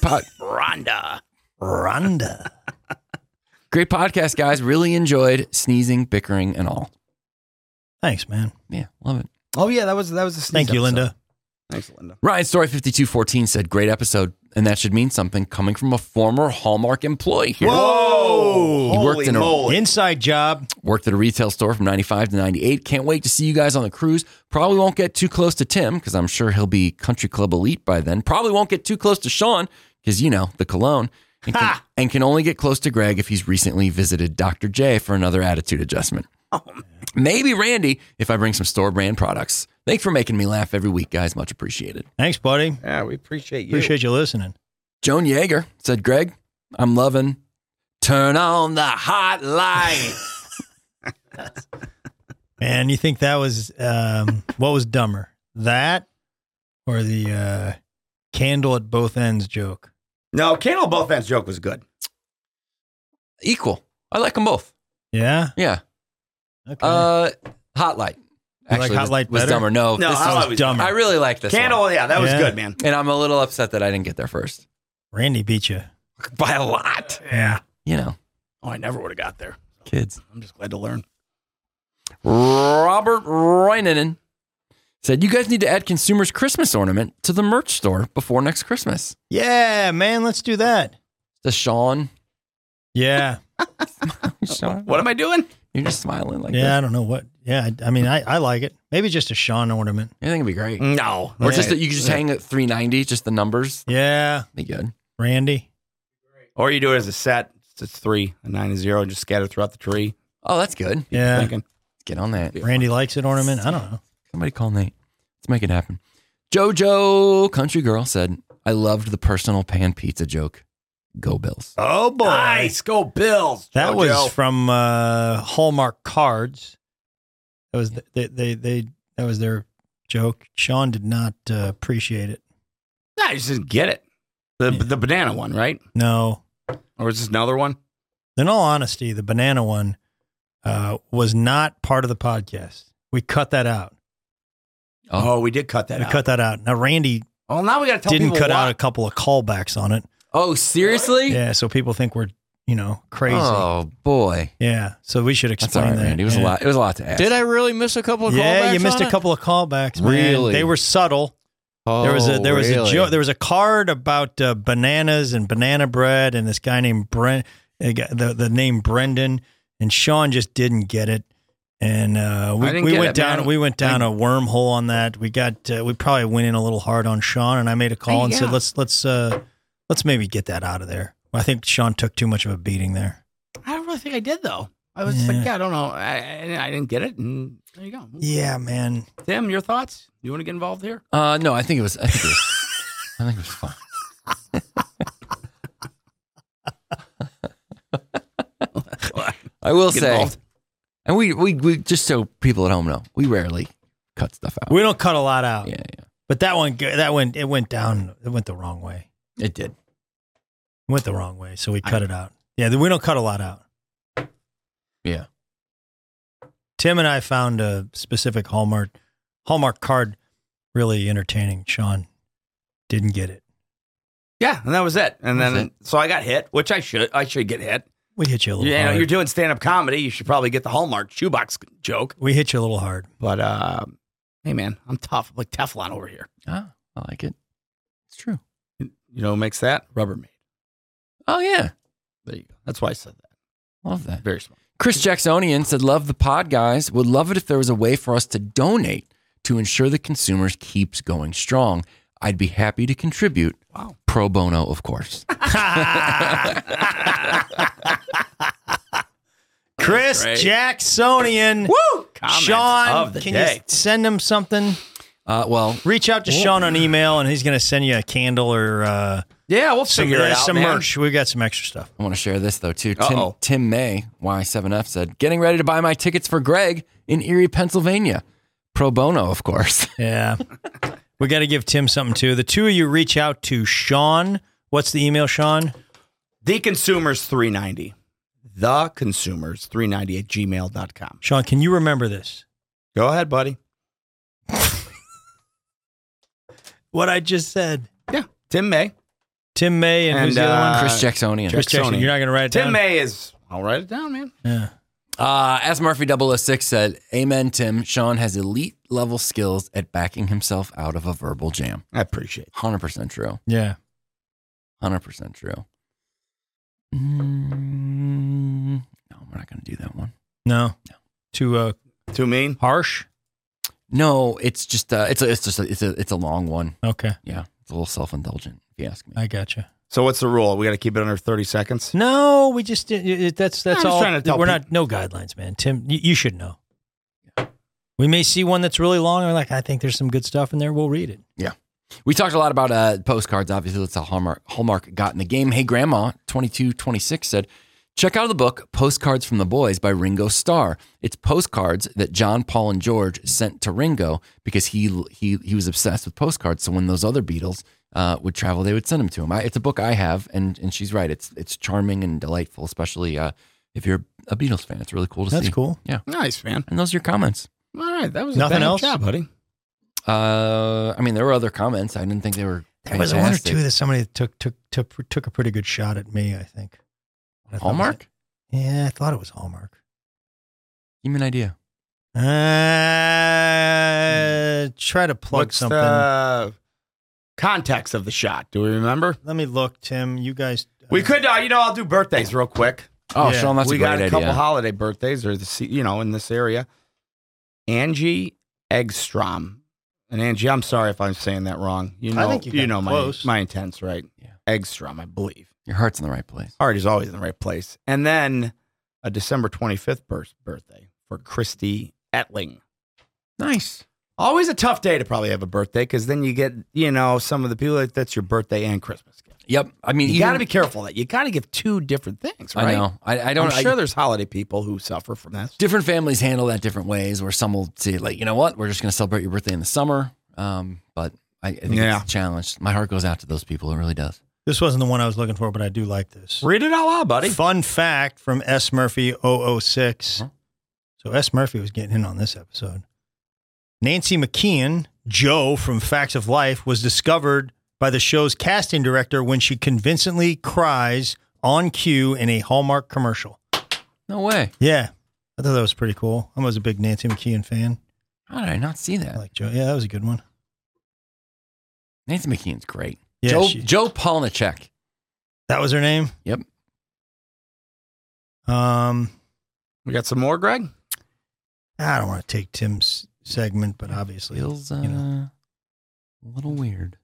Rhonda. Great podcast, guys. Really enjoyed sneezing, bickering, and all. Thanks, man. Yeah, love it. Oh, yeah, that was a sneeze Thank you, episode. Linda. Thanks, Linda. Ryan Story 5214 said, great episode. And that should mean something coming from a former Hallmark employee here. Whoa! He worked in a- moly. Inside job. Worked at a retail store from 95 to 98. Can't wait to see you guys on the cruise. Probably won't get too close to Tim because I'm sure he'll be Country Club Elite by then. Probably won't get too close to Sean because, you know, the cologne. And can only get close to Greg if he's recently visited Dr. J for another attitude adjustment. Maybe Randy if I bring some store brand products. Thanks for making me laugh every week, guys. Much appreciated. Thanks, buddy. Yeah, we appreciate you. Appreciate you listening. Joan Yeager said, Greg, I'm loving Turn on the Hot Light. And you think that was, what was dumber? That or the candle at both ends joke? No, Candle Both Ends joke was good. Equal. I like them both. Yeah? Yeah. Okay. Hot Light. You like Hot Light was better? dumber. No, No, this Hot was Light was dumber. I really like this Candle, one. yeah, that was Yeah. good, man. And I'm a little upset that I didn't get there first. Randy beat you. By a lot. Yeah. You know, Oh, I never would have got there. kids. I'm just glad to learn. Robert Roinanen said, you guys need to add Consumer's Christmas ornament to the merch store before next Christmas. Yeah, man. Let's do that. The Sean. Yeah. Sean. What am I doing? You're just smiling like Yeah, I this. don't know what. Yeah, I mean, I like it. Maybe just a Sean ornament. I think it'd be great. No. Or Yeah. just that you could just hang at 390, just the numbers. Yeah, Be good. Randy. Or you do it as a set. It's 3, a 9, and 0, and just scatter throughout the tree. Oh, that's good. Yeah, Thinking. Get on that. Randy likes it ornament. I don't know. Somebody call Nate. Let's make it happen. JoJo Country Girl said, I loved the personal pan pizza joke. Go Bills. Oh boy, Nice. Go Bills. that JoJo. was from Hallmark Cards. That was that was their joke. Sean did not appreciate it. Nah, you just didn't get it. The banana one, right? No. Or is this another one? In all honesty, the banana one was not part of the podcast. We cut that out. Oh, we did cut that We out. cut that out. Now Randy Well, now we got to tell didn't people cut out why. a couple of callbacks on it. Oh, seriously? Yeah, so people think we're crazy. Oh, boy. Yeah, so we should That's explain all right, that. Randy. It was yeah. a lot. It was a lot to ask. Did I really miss a couple of callbacks? Yeah, you missed on a it? couple of callbacks. Man. Really? They were subtle. Oh, There was a really? joke. There was a card about bananas and banana bread, and this guy named the name Brendan, and Sean just didn't get it. And we went down. We went down a wormhole on that. We probably went in a little hard on Sean, and I made a call and said, let's maybe get that out of there. I think Sean took too much of a beating there. I don't really think I did though. I was like, I don't know. I didn't get it, and there you go. Yeah, man. Tim, your thoughts? You want to get involved here? No, I think it was fun. I will say, involved. And we just so people at home know, we rarely cut stuff out. We don't cut a lot out. Yeah. But it went down. It went the wrong way. It did. It went the wrong way, so we cut it out. Yeah, we don't cut a lot out. Yeah. Tim and I found a specific Hallmark card really entertaining. Sean didn't get it. Yeah, and that was it. And then so I got hit, which I should get hit. We hit you a little hard. hard. You're doing stand-up comedy. You should probably get the Hallmark shoebox joke. We hit you a little hard. But, hey, man, I'm tough. I'm like Teflon over here. Ah, I like it. It's true. You know what makes that? Rubbermaid. Oh, yeah. There you go. That's why I said that. Love that. Very smart. Chris Jacksonian said, love the pod, guys. Would love it if there was a way for us to donate to ensure that consumers keeps going strong. I'd be happy to contribute. Wow. Pro bono, of course. Chris Jacksonian. Woo! Sean, can you send him something? Reach out to Sean on email, and he's going to send you a candle or we'll figure it out. Some man. merch. We got some extra stuff. I want to share this though too. Uh-oh. Tim May, Y7F said, getting ready to buy my tickets for Greg in Erie, Pennsylvania. Pro bono, of course. Yeah. We got to give Tim something too. The two of you reach out to Sean. What's the email, Sean? TheConsumers390. TheConsumers390@gmail.com. Sean, can you remember this? Go ahead, buddy. What I just said. Yeah. Tim May. And who's the other one? Chris Jacksonian. You're not going to write it down? Tim May is... I'll write it down, man. Yeah. As Murphy 006 said, amen, Tim. Sean has elite level skills at backing himself out of a verbal jam. I appreciate it. 100% true. Yeah. 100% true. No, we're not going to do that one. No. Too mean? Harsh? No, it's just it's a long one. Okay. Yeah, it's a little self-indulgent, if you ask me. I gotcha. So what's the rule? We got to keep it under 30 seconds? No, we just that's I'm all. trying to tell we're not no guidelines, man. Tim, you should know. We may see one that's really long, and we're like, I think there's some good stuff in there. We'll read it. Yeah. We talked a lot about postcards. Obviously, that's how Hallmark got in the game. Hey, Grandma, 2226 said, check out the book Postcards from the Boys by Ringo Starr. It's postcards that John, Paul, and George sent to Ringo because he was obsessed with postcards. So when those other Beatles would travel, they would send them to him. It's a book I have, and she's right. It's charming and delightful, especially if you're a Beatles fan. It's really cool to see. That's cool. Yeah. Nice, man. And those are your comments. All right. That was nothing a else, job, buddy. I mean, there were other comments. I didn't think they were There was one or two that somebody took a pretty good shot at me, I think. Hallmark? Yeah, I thought it was Hallmark. Give me an idea. Try to plug What's something. The context of the shot? Do we remember? Let me look, Tim. You guys. We could, I'll do birthdays real quick. Oh, Yeah. Sean, that's We a great got a idea. couple holiday birthdays, or in this area. Angie Eggstrom. And Angie, I'm sorry if I'm saying that wrong. I think you got close. my intent's right. Yeah. Eggstrom, I believe. Your heart's in the right place. Heart is always in the right place. And then a December 25th birthday for Christy Etling. Nice. Always a tough day to probably have a birthday because then you get, some of the people that's your birthday and Christmas gift. Yep. I mean, You got to be careful that you got to give two different things, right? I know. I don't. I'm sure there's holiday people who suffer from this. Different families handle that different ways. Where some will say, like, you know what, we're just going to celebrate your birthday in the summer. But I think it's a challenge. My heart goes out to those people. It really does. This wasn't the one I was looking for, but I do like this. Read it out loud, buddy. Fun fact from S. Murphy 006. Huh? So S. Murphy was getting in on this episode. Nancy McKeon, Joe from Facts of Life, was discovered by the show's casting director when she convincingly cries on cue in a Hallmark commercial. No way. Yeah. I thought that was pretty cool. I was a big Nancy McKeon fan. How did I not see I that? like Joe. Yeah, that was a good one. Nancy McKeon's great. Yeah, Joe Polnicek. That was her name? Yep. We got some more, Greg? I don't want to take Tim's segment, but obviously Feels a little weird.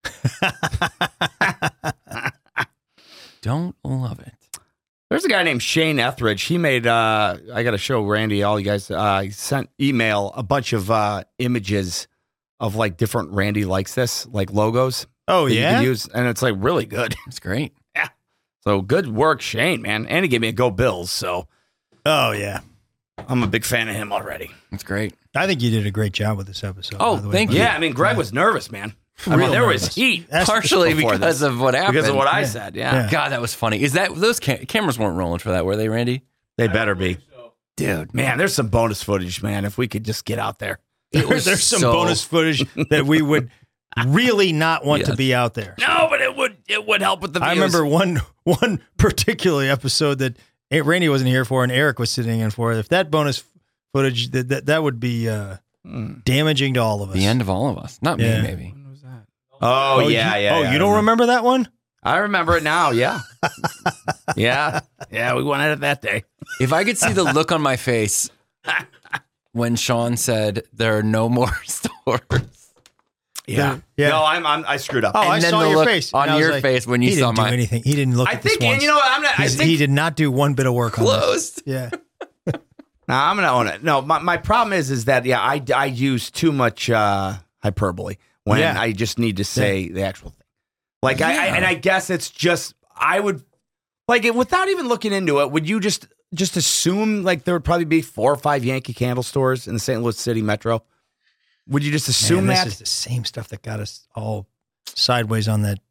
Don't love it. There's a guy named Shane Etheridge. He made, I got to show Randy, all you guys, he sent email a bunch of images of like different Randy likes this, like logos. Oh, that yeah? You can use, and it's like really good. That's great. Yeah. So good work, Shane, man. And he gave me a Go Bills. So Oh, yeah. I'm a big fan of him already. That's great. I think you did a great job with this episode. Oh, by the way, thank buddy. you. Yeah, I mean, Greg was nervous, man. I mean, Real there was nervous. heat. That's Partially before because this. of what happened. Because of what I said, yeah. God, that was funny. Is that those cameras weren't rolling for that, were they, Randy? They better be. Dude, man, there's some bonus footage, man, if we could just get out there. There's some bonus footage that we would really not want to be out there. No, but it would help with the views. I remember one particular episode that Randy wasn't here for and Eric was sitting in for. If that bonus footage, that would be damaging to all of us. The end of all of us. Not Yeah. me, maybe. Oh, yeah. Oh, you don't remember that one? I remember it now, yeah. Yeah, we went at it that day. If I could see the look on my face when Sean said there are no more stores. Yeah. Yeah. No, I screwed up. Oh, And I then saw the your look face. on And I was your like, face when you he saw didn't do my- anything. He didn't look I at this think, and once. you know what? He did not do one bit of work on this. Closed. Yeah. Nah, I'm gonna own it. No, my problem is that I use too much hyperbole when Yeah. I just need to say the actual thing. Like I guess it's just I would like it without even looking into it. Would you just assume like there would probably be 4 or 5 Yankee Candle stores in the St. Louis City metro? Would you just assume Man, that? this is the same stuff that got us all sideways on that.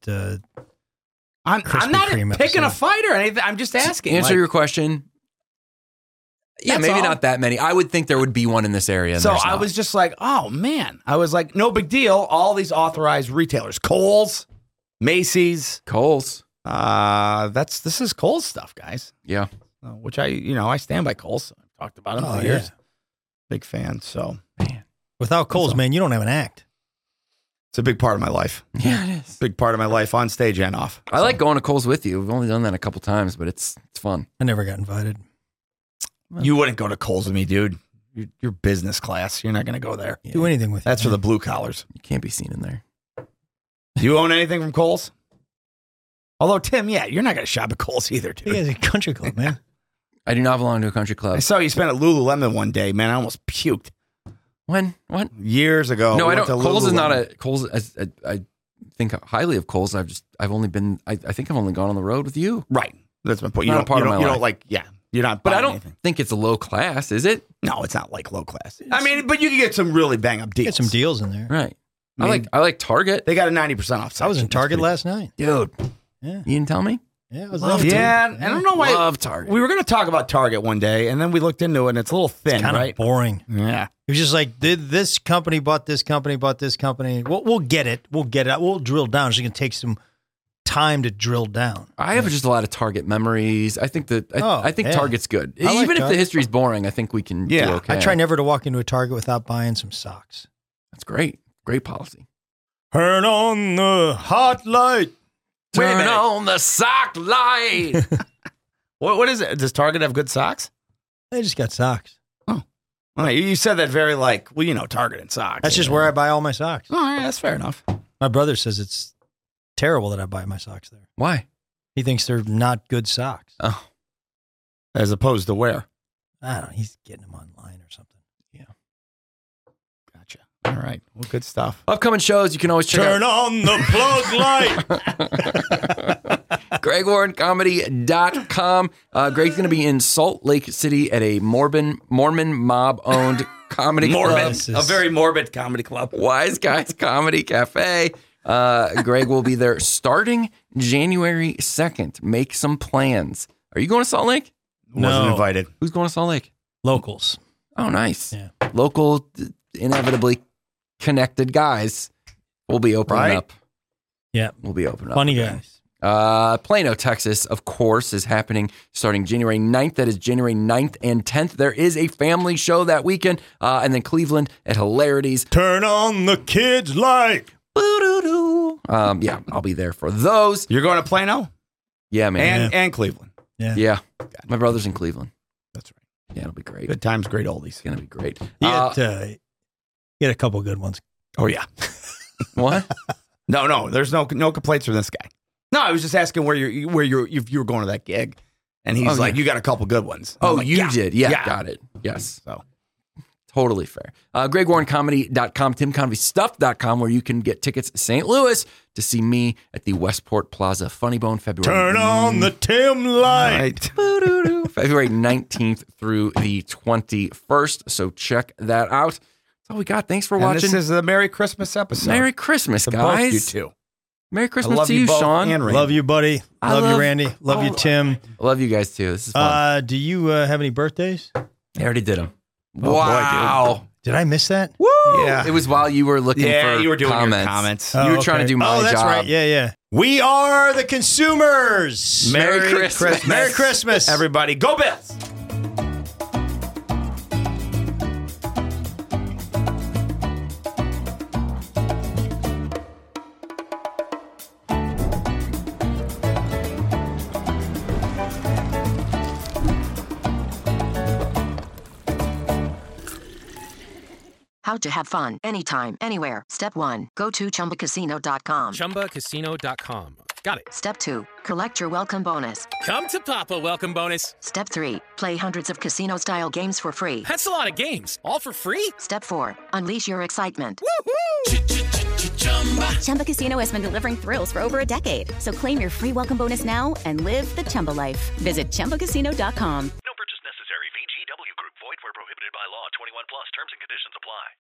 I'm Krispy not Kreme picking a episode. fight or anything. I'm just asking. Answer your question. Yeah, That's maybe all. not that many. I would think there would be one in this area. And So there's I not. was just like, oh man. I was like, no big deal. All these authorized retailers, Kohl's, Macy's. Kohl's. This is Kohl's stuff, guys. Yeah. Which I stand by Kohl's. I've talked about them Oh, for years. yeah. Big fan. So Without Kohl's, man, you don't have an act. it's a big part of my life. Yeah, it is. Big part of my life on stage and off. I like going to Kohl's with you. We've only done that a couple times, but it's fun. I never got invited. You wouldn't go to Kohl's with me, dude. You're business class. You're not going to go there. Do anything with That's it. for the blue collars. You can't be seen in there. Do you own anything from Kohl's? Although, Tim, you're not going to shop at Kohl's either, You dude. guys are a country club, man. I do not belong to a country club. I saw you spent at Lululemon one day, man. I almost puked When? What? years ago. No, We I went don't. to Kohl's is not Lululemon. a Kohl's. I think highly of Kohl's. I've only been. I think I've only gone on the road with you. Right. That's my point. You Not a don't, part you of don't, my you life. don't like, you're not But buying I don't anything. think it's a low class, is it? No, it's not like low class. I mean, but you can get some really bang up deals. Get some deals in there. Right. I mean, I like Target. They got a 90% off. I was in section. Target That's last night. Dude, Yeah. you didn't tell me. Yeah, I was Love there. Target. Yeah, and I don't know why. Love Target. We were going to talk about Target one day, and then we looked into it, and it's a little thin, Kind of right? boring. Yeah. It was just like, did this company bought this company, bought this company. We'll get it. We'll get it. We'll drill down. It's going to take some time to drill down. I have just a lot of Target memories. I think that I think yeah. Target's good. I like Even if the Target. history's boring, I think we can Yeah, do okay. I try never to walk into a Target without buying some socks. That's great. Great policy. Turn on the hot light. Wait a Turn minute. on the sock light. What is it? Does Target have good socks? They just got socks. Well, you said that very like, well, Target and socks. That's just where I buy all my socks. Oh, yeah, that's fair enough. My brother says it's terrible that I buy my socks there. Why? He thinks they're not good socks. Oh, As opposed to where? I don't know. He's getting them online or something. Gotcha. All right. Well, good stuff. upcoming shows you can always check Turn out. on the plug light. GregWarrenComedy.com. Greg's going to be in Salt Lake City at a Mormon mob-owned comedy club. A very morbid comedy club. Wise Guys Comedy Cafe. Greg will be there starting January 2nd. Make some plans. Are you going to Salt Lake? Wasn't invited. Who's going to Salt Lake? Locals. Oh, nice. Yeah. Local, inevitably connected guys will be opening Right? up. Yeah. We'll be opening up. Funny again. guys. Plano, Texas, of course, is happening starting January 9th. That is January 9th and 10th. There is a family show that weekend. And then Cleveland at Hilarities. Turn on the kids' light. Boo-doo-doo. Yeah, I'll be there for those. You're going to Plano Yeah, man. and Cleveland. Yeah. My brother's in Cleveland. That's right. Yeah, it'll be great. Good times, great oldies. It's going to be great. You had a couple good ones. Oh, yeah. What? No. There's no complaints from this guy. No, I was just asking if you were going to that gig. And he's like, you got a couple good ones. Oh, like, you did. Yeah, got it. Yes. So. Totally fair. GregWarrenComedy.com, TimConveyStuff.com, where you can get tickets to St. Louis to see me at the Westport Plaza Funny Bone February. Turn on the Tim light. February 19th through the 21st. So check that out. That's all we got. Thanks for watching. This is the Merry Christmas episode. Merry Christmas, guys. Both you two. Merry Christmas to you, Sean. Love you, buddy. Love you, Randy. Love you, Tim. I love you guys, too. This is fun. Do you have any birthdays? I already did them. Oh, wow. boy, dude. Did I miss that? Woo! Yeah. It was while you were looking for you were doing comments. your comments. You were trying to do my job. Oh, that's right. Yeah. We are the consumers. Merry Christmas. Merry Christmas. Everybody, go Bills. How to have fun anytime, anywhere. Step 1. Go to ChumbaCasino.com. ChumbaCasino.com. Got it. Step 2. Collect your welcome bonus. Come to Papa welcome bonus. Step 3. Play hundreds of casino-style games for free. That's a lot of games. All for free? Step 4. Unleash your excitement. Chumba Casino has been delivering thrills for over a decade. So claim your free welcome bonus now and live the Chumba life. Visit ChumbaCasino.com. No purchase necessary. VGW Group. Void where prohibited by law. 21 plus. Terms and conditions apply.